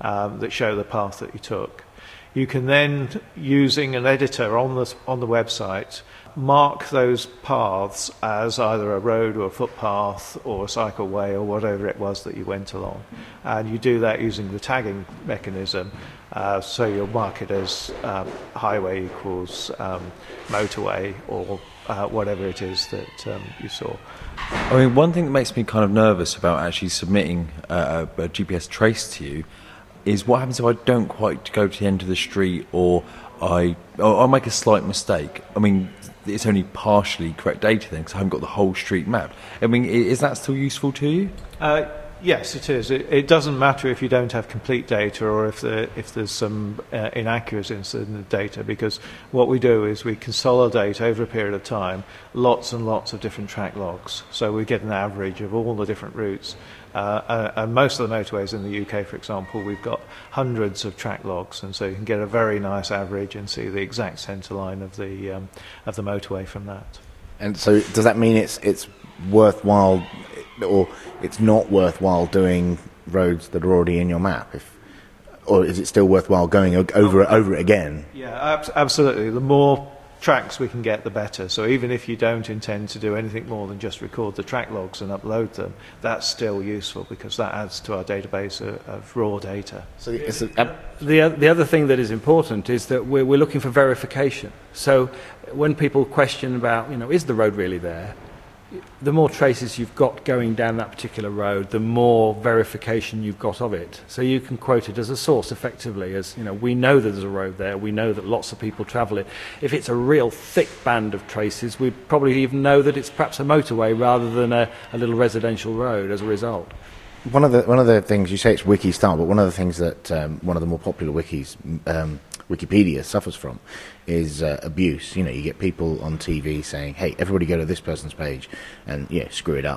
um, that show the path that you took. You can then, using an editor on the, on the website, mark those paths as either a road or a footpath or a cycleway or whatever it was that you went along. And you do that using the tagging mechanism. Uh, so you'll mark it as um, highway equals um, motorway or uh, whatever it is that um, you saw. I mean, one thing that makes me kind of nervous about actually submitting uh, a, a G P S trace to you is what happens if I don't quite go to the end of the street, or I or I make a slight mistake. I mean, it's only partially correct data then, because I haven't got the whole street mapped. I mean, is that still useful to you? Uh, yes, it is. It, it doesn't matter if you don't have complete data or if, the, if there's some uh, inaccuracies in the data, because what we do is we consolidate over a period of time lots and lots of different track logs. So we get an average of all the different routes. Uh, uh, and most of the motorways in the U K, for example, we've got hundreds of track logs, and so you can get a very nice average and see the exact centre line of the um, of the motorway from that. And so, does that mean it's it's worthwhile, or it's not worthwhile doing roads that are already in your map? If, or is it still worthwhile going over over it again? Yeah, ab- absolutely. The more tracks we can get, the better. So even if you don't intend to do anything more than just record the track logs and upload them, that's still useful because that adds to our database of, of raw data. So it's a, uh, The, the other thing that is important is that we're, we're looking for verification. So when people question about, you know, is the road really there? The more traces you've got going down that particular road, the more verification you've got of it. So you can quote it as a source effectively as, you know, we know that there's a road there, we know that lots of people travel it. If it's a real thick band of traces, we probably even know that it's perhaps a motorway rather than a, a little residential road as a result. one of the one of the things you say it's wiki style, but one of the things that um, one of the more popular wikis, um, Wikipedia, suffers from is uh, abuse. You know, you get people on T V saying, "Hey, everybody go to this person's page," and yeah, screw it up.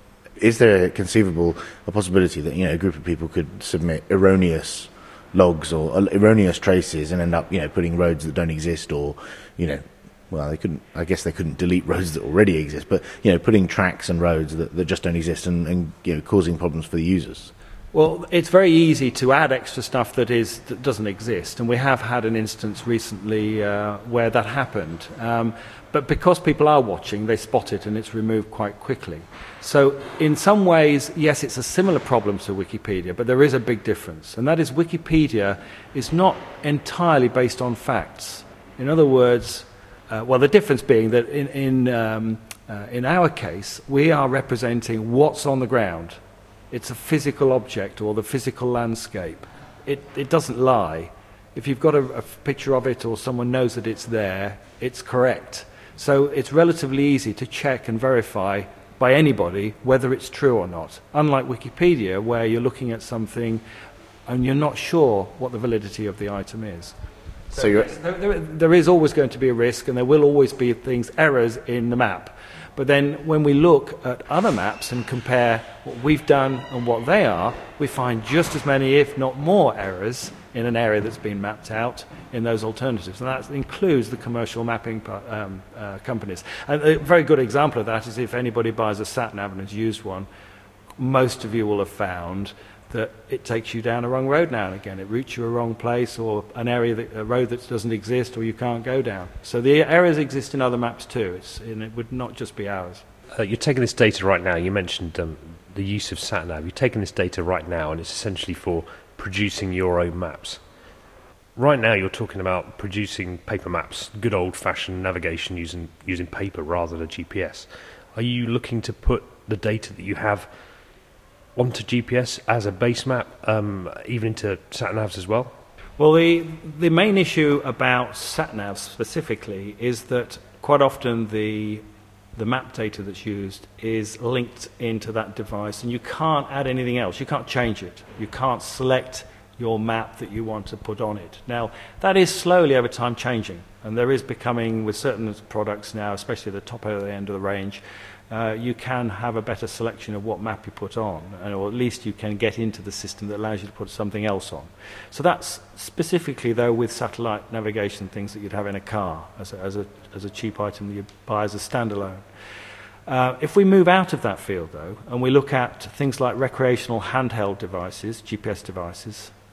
Is there a conceivable a possibility that, you know, a group of people could submit erroneous logs or uh, erroneous traces and end up, you know, putting roads that don't exist, or, you know, well, they couldn't. I guess they couldn't delete roads that already exist, but, you know, putting tracks and roads that, that just don't exist and, and you know, causing problems for the users. Well, it's very easy to add extra stuff that is that doesn't exist, and we have had an instance recently uh, where that happened. Um, but because people are watching, they spot it and it's removed quite quickly. So in some ways, yes, it's a similar problem to Wikipedia, but there is a big difference, and that is Wikipedia is not entirely based on facts. In other words, uh, well, the difference being that in in, um, uh, in our case, we are representing what's on the ground. It's a physical object or the physical landscape. It, it doesn't lie. If you've got a, a picture of it or someone knows that it's there, it's correct. So it's relatively easy to check and verify by anybody whether it's true or not. Unlike Wikipedia, where you're looking at something and you're not sure what the validity of the item is. So, so you're there, there, there is always going to be a risk, and there will always be things, errors in the map. But then when we look at other maps and compare what we've done and what they are, we find just as many, if not more, errors in an area that's been mapped out in those alternatives. And that includes the commercial mapping um, uh, companies. And a very good example of that is if anybody buys a sat-nav and has used one, most of you will have found that it takes you down a wrong road now and again. It routes you a wrong place, or an area, that, a road that doesn't exist, or you can't go down. So the errors exist in other maps too, it's, and it would not just be ours. Uh, you're taking this data right now. You mentioned um, the use of sat-nav. You're taking this data right now, and it's essentially for producing your own maps. Right now, you're talking about producing paper maps, good old-fashioned navigation using using paper rather than G P S. Are you looking to put the data that you have onto G P S as a base map, um, even into sat-navs as well? Well, the, the main issue about sat-navs specifically is that quite often the, the map data that's used is linked into that device, and you can't add anything else. You can't change it. You can't select your map that you want to put on it. Now, that is slowly over time changing, and there is becoming, with certain products now, especially the top of the end of the range, Uh, you can have a better selection of what map you put on, or at least you can get into the system that allows you to put something else on. So that's specifically, though, with satellite navigation, things that you'd have in a car as a, as a, as a cheap item that you buy as a standalone. Uh, if we move out of that field, though, and we look at things like recreational handheld devices, G P S devices,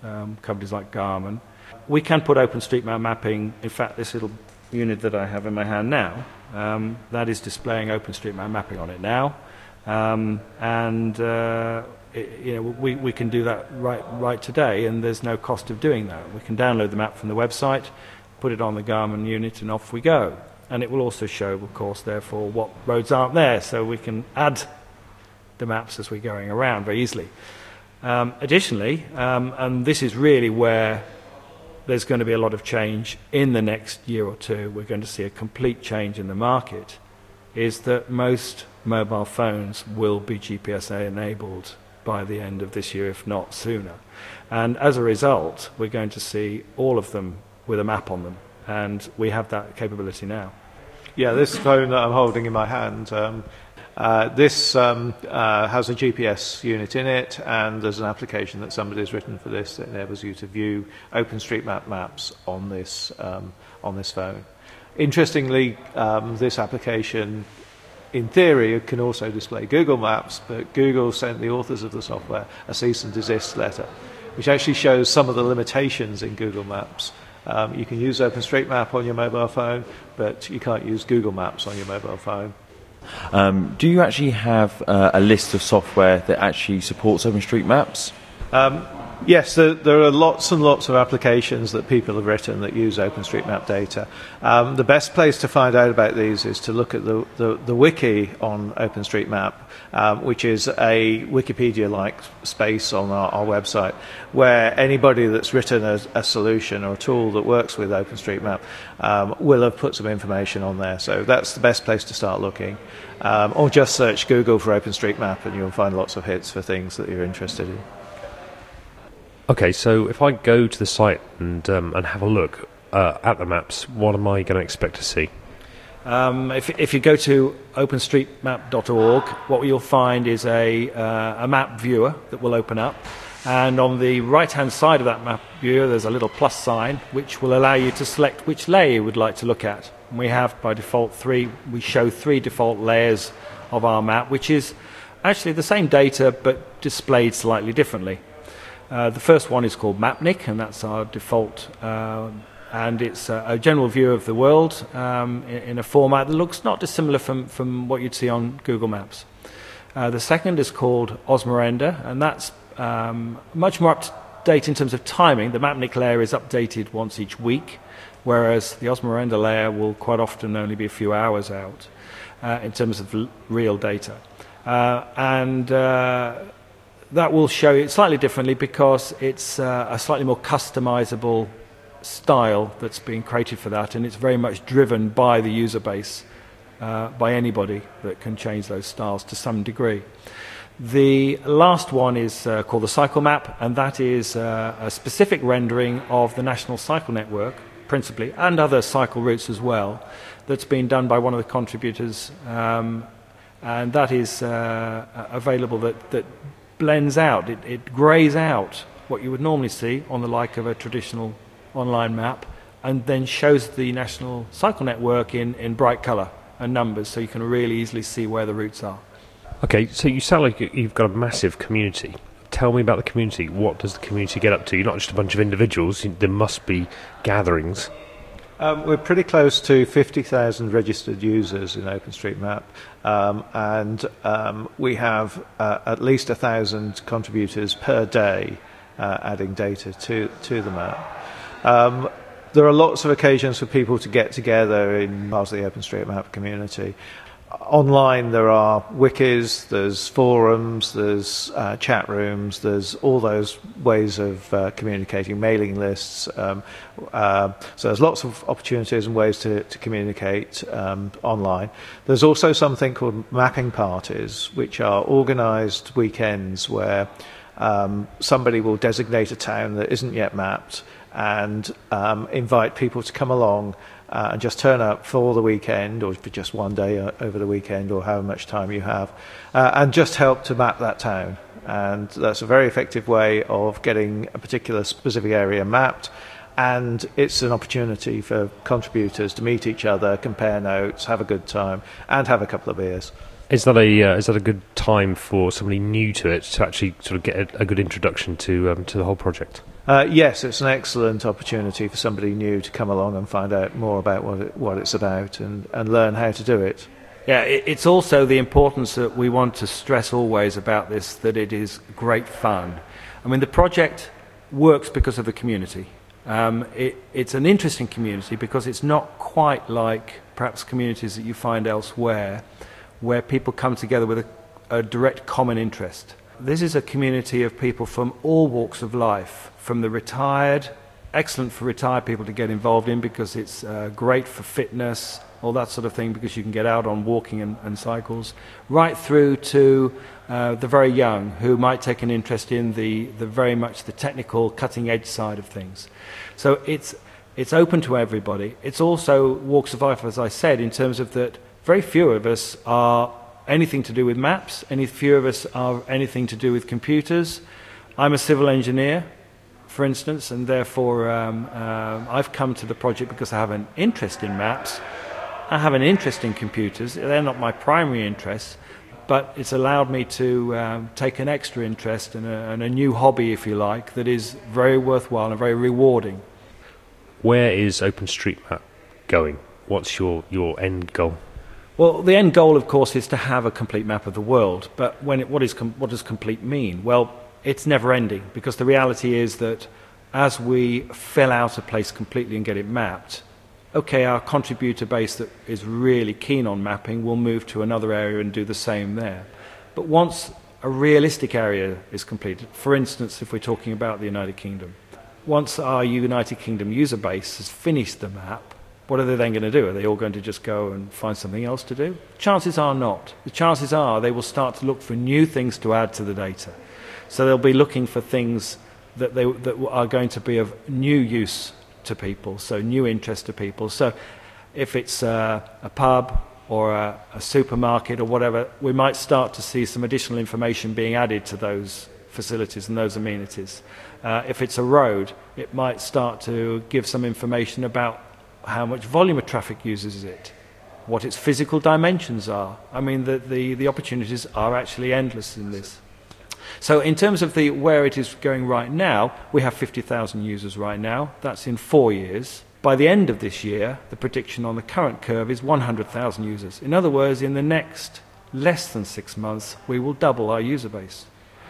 um, companies like Garmin. We can put OpenStreetMap mapping, in fact, this little unit that I have in my hand now, um, that is displaying OpenStreetMap mapping on it now. Um, and uh, it, you know, we, we can do that right, right today, and there's no cost of doing that. We can download the map from the website, put it on the Garmin unit, and off we go. And it will also show, of course, therefore, what roads aren't there, so we can add the maps as we're going around very easily. Um, additionally, um, and this is really where there's going to be a lot of change in the next year or two, we're going to see a complete change in the market, is that most mobile phones will be G P S enabled by the end of this year, if not sooner. And as a result, we're going to see all of them with a map on them, and we have that capability now. Yeah, this phone that I'm holding in my hand, um, uh, this um, uh, has a G P S unit in it, and there's an application that somebody's written for this that enables you to view OpenStreetMap maps on this um, on this phone. Interestingly, um, this application, in theory, it can also display Google Maps, but Google sent the authors of the software a cease and desist letter, which actually shows some of the limitations in Google Maps. Um, you can use OpenStreetMap on your mobile phone, but you can't use Google Maps on your mobile phone. Um, do you actually have uh, a list of software that actually supports OpenStreetMaps? Um, yes, there, there are lots and lots of applications that people have written that use OpenStreetMap data. Um, the best place to find out about these is to look at the, the, the wiki on OpenStreetMap, um, which is a Wikipedia-like space on our, our website, where anybody that's written a, a solution or a tool that works with OpenStreetMap um, will have put some information on there. So that's the best place to start looking. Um, or just search Google for OpenStreetMap and you'll find lots of hits for things that you're interested in. Okay, so if I go to the site and um, and have a look uh, at the maps, what am I going to expect to see? Um, if, if you go to openstreetmap dot org, what you'll find is a, uh, a map viewer that will open up. And on the right-hand side of that map viewer, there's a little plus sign, which will allow you to select which layer you would like to look at. And we have, by default, three, we show three default layers of our map, which is actually the same data, but displayed slightly differently. Uh, the first one is called MapNic, and that's our default, uh, and it's a, a general view of the world um, in, in a format that looks not dissimilar from, from what you'd see on Google Maps. Uh, the second is called Osmorenda, and that's um, much more up to date in terms of timing. The MapNic layer is updated once each week, whereas the Osmorenda layer will quite often only be a few hours out uh, in terms of l- real data. Uh, and uh, that will show it slightly differently because it's uh, a slightly more customizable style that's being created for that, and it's very much driven by the user base, uh, by anybody that can change those styles to some degree. The last one is uh, called the Cycle Map, and that is uh, a specific rendering of the National Cycle Network, principally, and other cycle routes as well, that's been done by one of the contributors, um, and that is uh, available that, that blends out, it, it greys out what you would normally see on the like of a traditional online map, and then shows the National Cycle Network in, in bright colour and numbers, so you can really easily see where the routes are. Okay, so you sound like you've got a massive community. Tell me about the community. What does the community get up to? You're not just a bunch of individuals, there must be gatherings. Um, we're pretty close to fifty thousand registered users in OpenStreetMap, um, and um, we have uh, at least one thousand contributors per day uh, adding data to, to the map. Um, there are lots of occasions for people to get together in parts of the OpenStreetMap community. Online there are wikis, there's forums, there's uh, chat rooms, there's all those ways of uh, communicating, mailing lists. Um, uh, so there's lots of opportunities and ways to, to communicate um, online. There's also something called mapping parties, which are organised weekends where um, somebody will designate a town that isn't yet mapped and um, invite people to come along Uh, and just turn up for the weekend, or for just one day uh, over the weekend, or however much time you have, uh, and just help to map that town. And that's a very effective way of getting a particular specific area mapped, and it's an opportunity for contributors to meet each other, compare notes, have a good time, and have a couple of beers. Is that a uh, is that a good time for somebody new to it to actually sort of get a, a good introduction to um, to the whole project? Uh, yes, it's an excellent opportunity for somebody new to come along and find out more about what it, what it's about and, and learn how to do it. Yeah, it, it's also the importance that we want to stress always about this, that it is great fun. I mean, the project works because of the community. Um, it, it's an interesting community because it's not quite like perhaps communities that you find elsewhere where people come together with a, a direct common interest. This is a community of people from all walks of life, from the retired, excellent for retired people to get involved in because it's uh, great for fitness, all that sort of thing, because you can get out on walking and, and cycles, right through to uh, the very young who might take an interest in the, the very much the technical cutting edge side of things. So it's, it's open to everybody. It's also walks of life, as I said, in terms of that very few of us are anything to do with maps, any few of us are anything to do with computers. I'm a civil engineer, for instance, and therefore um, um, I've come to the project because I have an interest in maps. I have an interest in computers. They're not my primary interests, but it's allowed me to um, take an extra interest and a, and a new hobby, if you like, that is very worthwhile and very rewarding. Where is OpenStreetMap going? What's your, your end goal? Well, the end goal, of course, is to have a complete map of the world. But when it, what, is com- what does complete mean? Well, it's never ending, because the reality is that as we fill out a place completely and get it mapped, okay, our contributor base that is really keen on mapping will move to another area and do the same there. But once a realistic area is completed, for instance, if we're talking about the United Kingdom, once our United Kingdom user base has finished the map, what are they then going to do? Are they all going to just go and find something else to do? Chances are not. The chances are they will start to look for new things to add to the data. So they'll be looking for things that, they, that are going to be of new use to people, so new interest to people. So if it's uh, a pub or a, a supermarket or whatever, we might start to see some additional information being added to those facilities and those amenities. Uh, if it's a road, it might start to give some information about how much volume of traffic uses it, what its physical dimensions are. I mean, the, the, the opportunities are actually endless in this. So in terms of the where it is going right now, we have fifty thousand users right now. That's in four years. By the end of this year, the prediction on the current curve is one hundred thousand users. In other words, in the next less than six months, we will double our user base.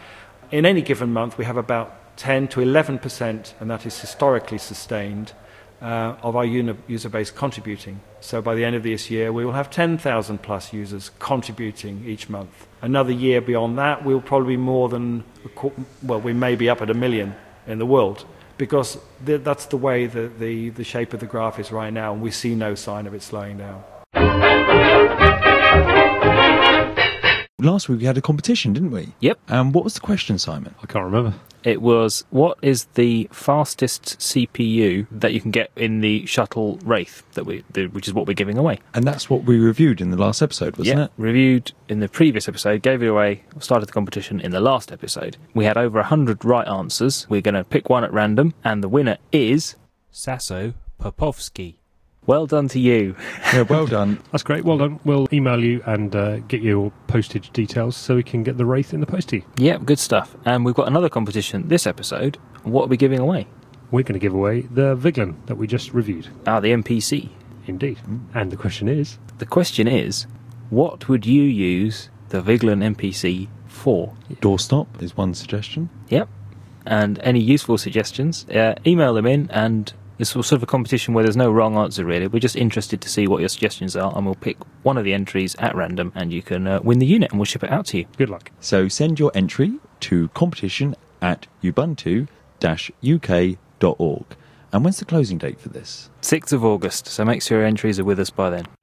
In any given month, we have about ten to eleven percent, and that is historically sustained, Uh, of our uni- user base contributing. So by the end of this year, we will have ten thousand plus users contributing each month. Another year beyond that, we'll probably be more than, a qu- well, we may be up at a million in the world, because th- that's the way the, the, the shape of the graph is right now, and we see no sign of it slowing down. Last week we had a competition, didn't we? Yep. And um, what was the question, Simon? I can't remember. It was, what is the fastest C P U that you can get in the shuttle Wraith, that we, the, which is what we're giving away? And that's what we reviewed in the last episode, wasn't yeah, it? Reviewed in the previous episode, gave it away, started the competition in the last episode. We had over one hundred right answers. We're going to pick one at random, and the winner is Sasso Popovsky. Well done to you. Yeah, well done. That's great. Well done. We'll email you and uh, get your postage details so we can get the Wraith in the post to you. Yeah, good stuff. And we've got another competition this episode. What are we giving away? We're going to give away the Vigeland that we just reviewed. Ah, the N P C. Indeed. Mm. And the question is? The question is, what would you use the Vigeland N P C for? Doorstop is one suggestion. Yep. And any useful suggestions, uh, email them in, and it's sort of a competition where there's no wrong answer, really. We're just interested to see what your suggestions are, and we'll pick one of the entries at random, and you can uh, win the unit, and we'll ship it out to you. Good luck. So send your entry to competition at ubuntu dash u k dot org. And when's the closing date for this? sixth of August, so make sure your entries are with us by then.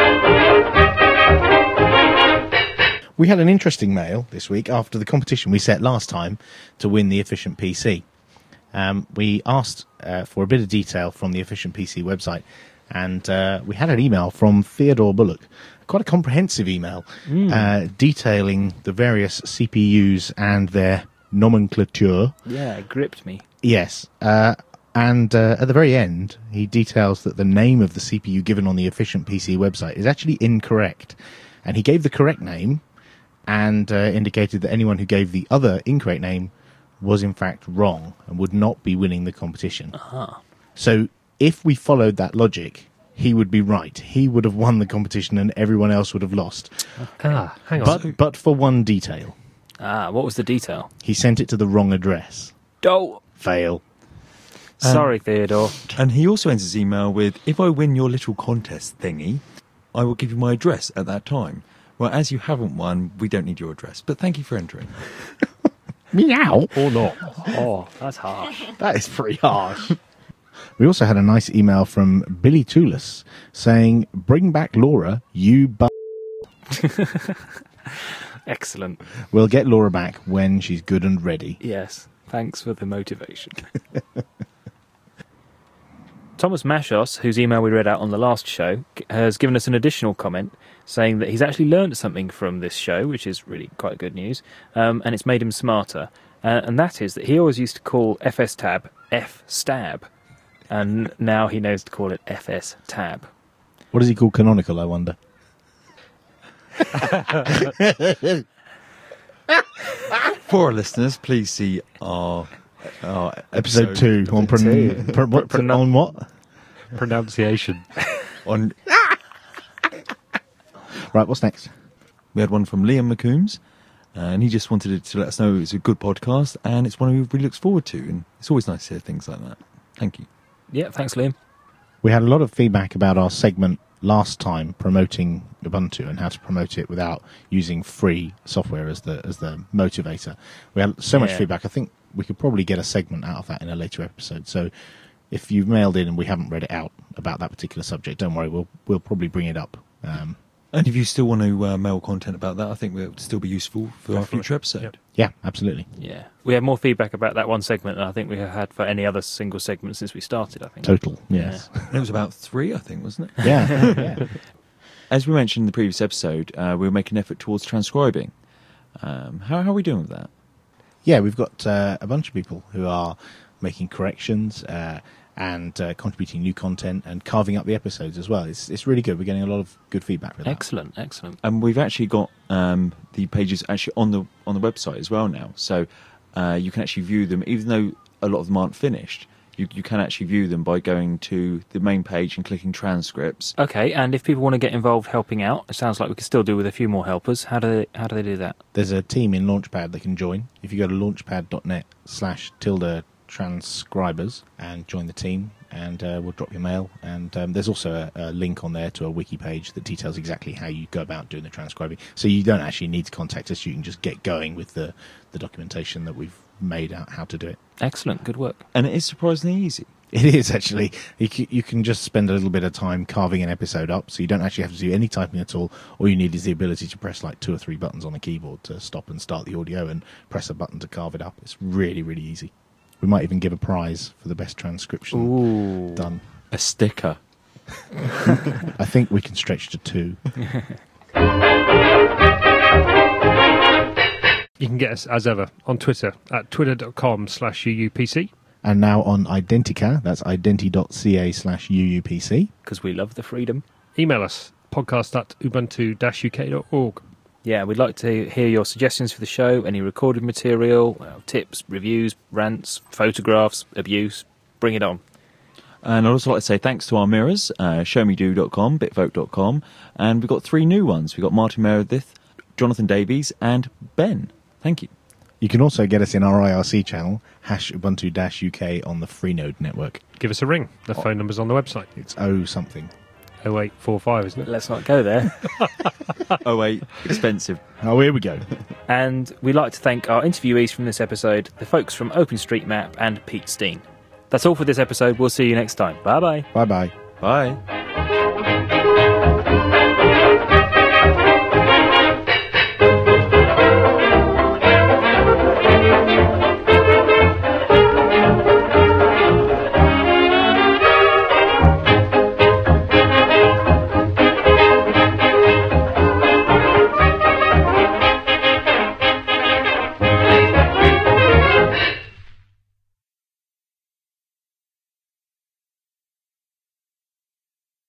We had an interesting mail this week after the competition we set last time to win the Efficient P C. Um, we asked uh, for a bit of detail from the Efficient P C website, and uh, we had an email from Theodore Bullock, quite a comprehensive email, mm. uh, detailing the various C P Us and their nomenclature. Yeah, it gripped me. Yes, uh, and uh, at the very end, he details that the name of the C P U given on the Efficient P C website is actually incorrect, and he gave the correct name and uh, indicated that anyone who gave the other incorrect name was in fact wrong and would not be winning the competition. Ah. So if we followed that logic, he would be right. He would have won the competition and everyone else would have lost. Ah, hang on. But, but for one detail. Ah, what was the detail? He sent it to the wrong address. Oh, Fail. Um, sorry, Theodore. And he also ends his email with, if I win your little contest thingy, I will give you my address at that time. Well, as you haven't won, we don't need your address. But thank you for entering. Meow. Or not. Oh, that's harsh. That is pretty harsh. We also had a nice email from Billy Toulis saying, bring back Laura, you bu... Excellent. We'll get Laura back when she's good and ready. Yes, thanks for the motivation. Thomas Mashos, whose email we read out on the last show, has given us an additional comment saying that he's actually learned something from this show, which is really quite good news, um, and it's made him smarter. Uh, and that is that he always used to call F S Tab F Stab, and now he knows to call it F S Tab. What does he call Canonical, I wonder? For our listeners, please see our, our Episode, episode, two on, pron- two. pr- what- Pron- on what? Pronunciation. on. Right, what's next? We had one from Liam McCombs, uh, and he just wanted to let us know it's a good podcast, and it's one he really looks forward to, and it's always nice to hear things like that. Thank you. Yeah, thanks, Liam. We had a lot of feedback about our segment last time promoting Ubuntu and how to promote it without using free software as the as the motivator. We had so much Yeah. feedback. I think we could probably get a segment out of that in a later episode. So if you've mailed in and we haven't read it out about that particular subject, don't worry, we'll we'll probably bring it up. Um, And if you still want to uh, mail content about that, I think it would still be useful for our Definitely. future episode. Yep. yeah, absolutely. Yeah, we had more feedback about that one segment than I think we have had for any other single segment since we started, I think. Total, yes. And it was about three, I think, wasn't it? Yeah, yeah. As we mentioned in the previous episode, uh, we were making an effort towards transcribing. Um, how, how are we doing with that? Yeah, we've got uh, a bunch of people who are making corrections uh, and uh, contributing new content and carving up the episodes as well. It's it's really good. We're getting a lot of good feedback for that. Excellent, excellent. And we've actually got um, the pages actually on the on the website as well now, so uh, you can actually view them, even though a lot of them aren't finished. You you can actually view them by going to the main page and clicking transcripts. Okay, and if people want to get involved helping out, it sounds like we could still do with a few more helpers. How do they, how do they do that? There's a team in Launchpad that can join. If you go to launchpad.net slash tilde transcribers and join the team, and uh, we'll drop your mail. And um, there's also a, a link on there to a wiki page that details exactly how you go about doing the transcribing. So you don't actually need to contact us. You can just get going with the, the documentation that we've made out how to do it. Excellent, good work. And it is surprisingly easy. It is actually. You can, you can just spend a little bit of time carving an episode up, so you don't actually have to do any typing at all. All you need is the ability to press like two or three buttons on the keyboard to stop and start the audio, and press a button to carve it up. It's really, really easy. We might even give a prize for the best transcription Ooh. done. A sticker. I think we can stretch to two. You can get us, as ever, on Twitter at twitter.com slash UUPC. And now on Identica, that's identi.ca slash UUPC. Because we love the freedom. Email us, podcast at ubuntu dash u k dot org. Yeah, we'd like to hear your suggestions for the show, any recorded material, uh, tips, reviews, rants, photographs, abuse. Bring it on. And I'd also like to say thanks to our mirrors, uh, show me do dot com, bitvote dot com, and we've got three new ones. We've got Martin Meredith, Jonathan Davies, and Ben. Thank you. You can also get us in our I R C channel, hash Ubuntu-U K on the Freenode network. Give us a ring. The phone number's on the website. It's O something. oh eight four five, isn't it? Let's not go there. Oh wait, expensive. Oh, here we go. And we'd like to thank our interviewees from this episode, the folks from OpenStreetMap and Pete Steen. That's all for this episode. We'll see you next time. Bye-bye. Bye-bye. Bye.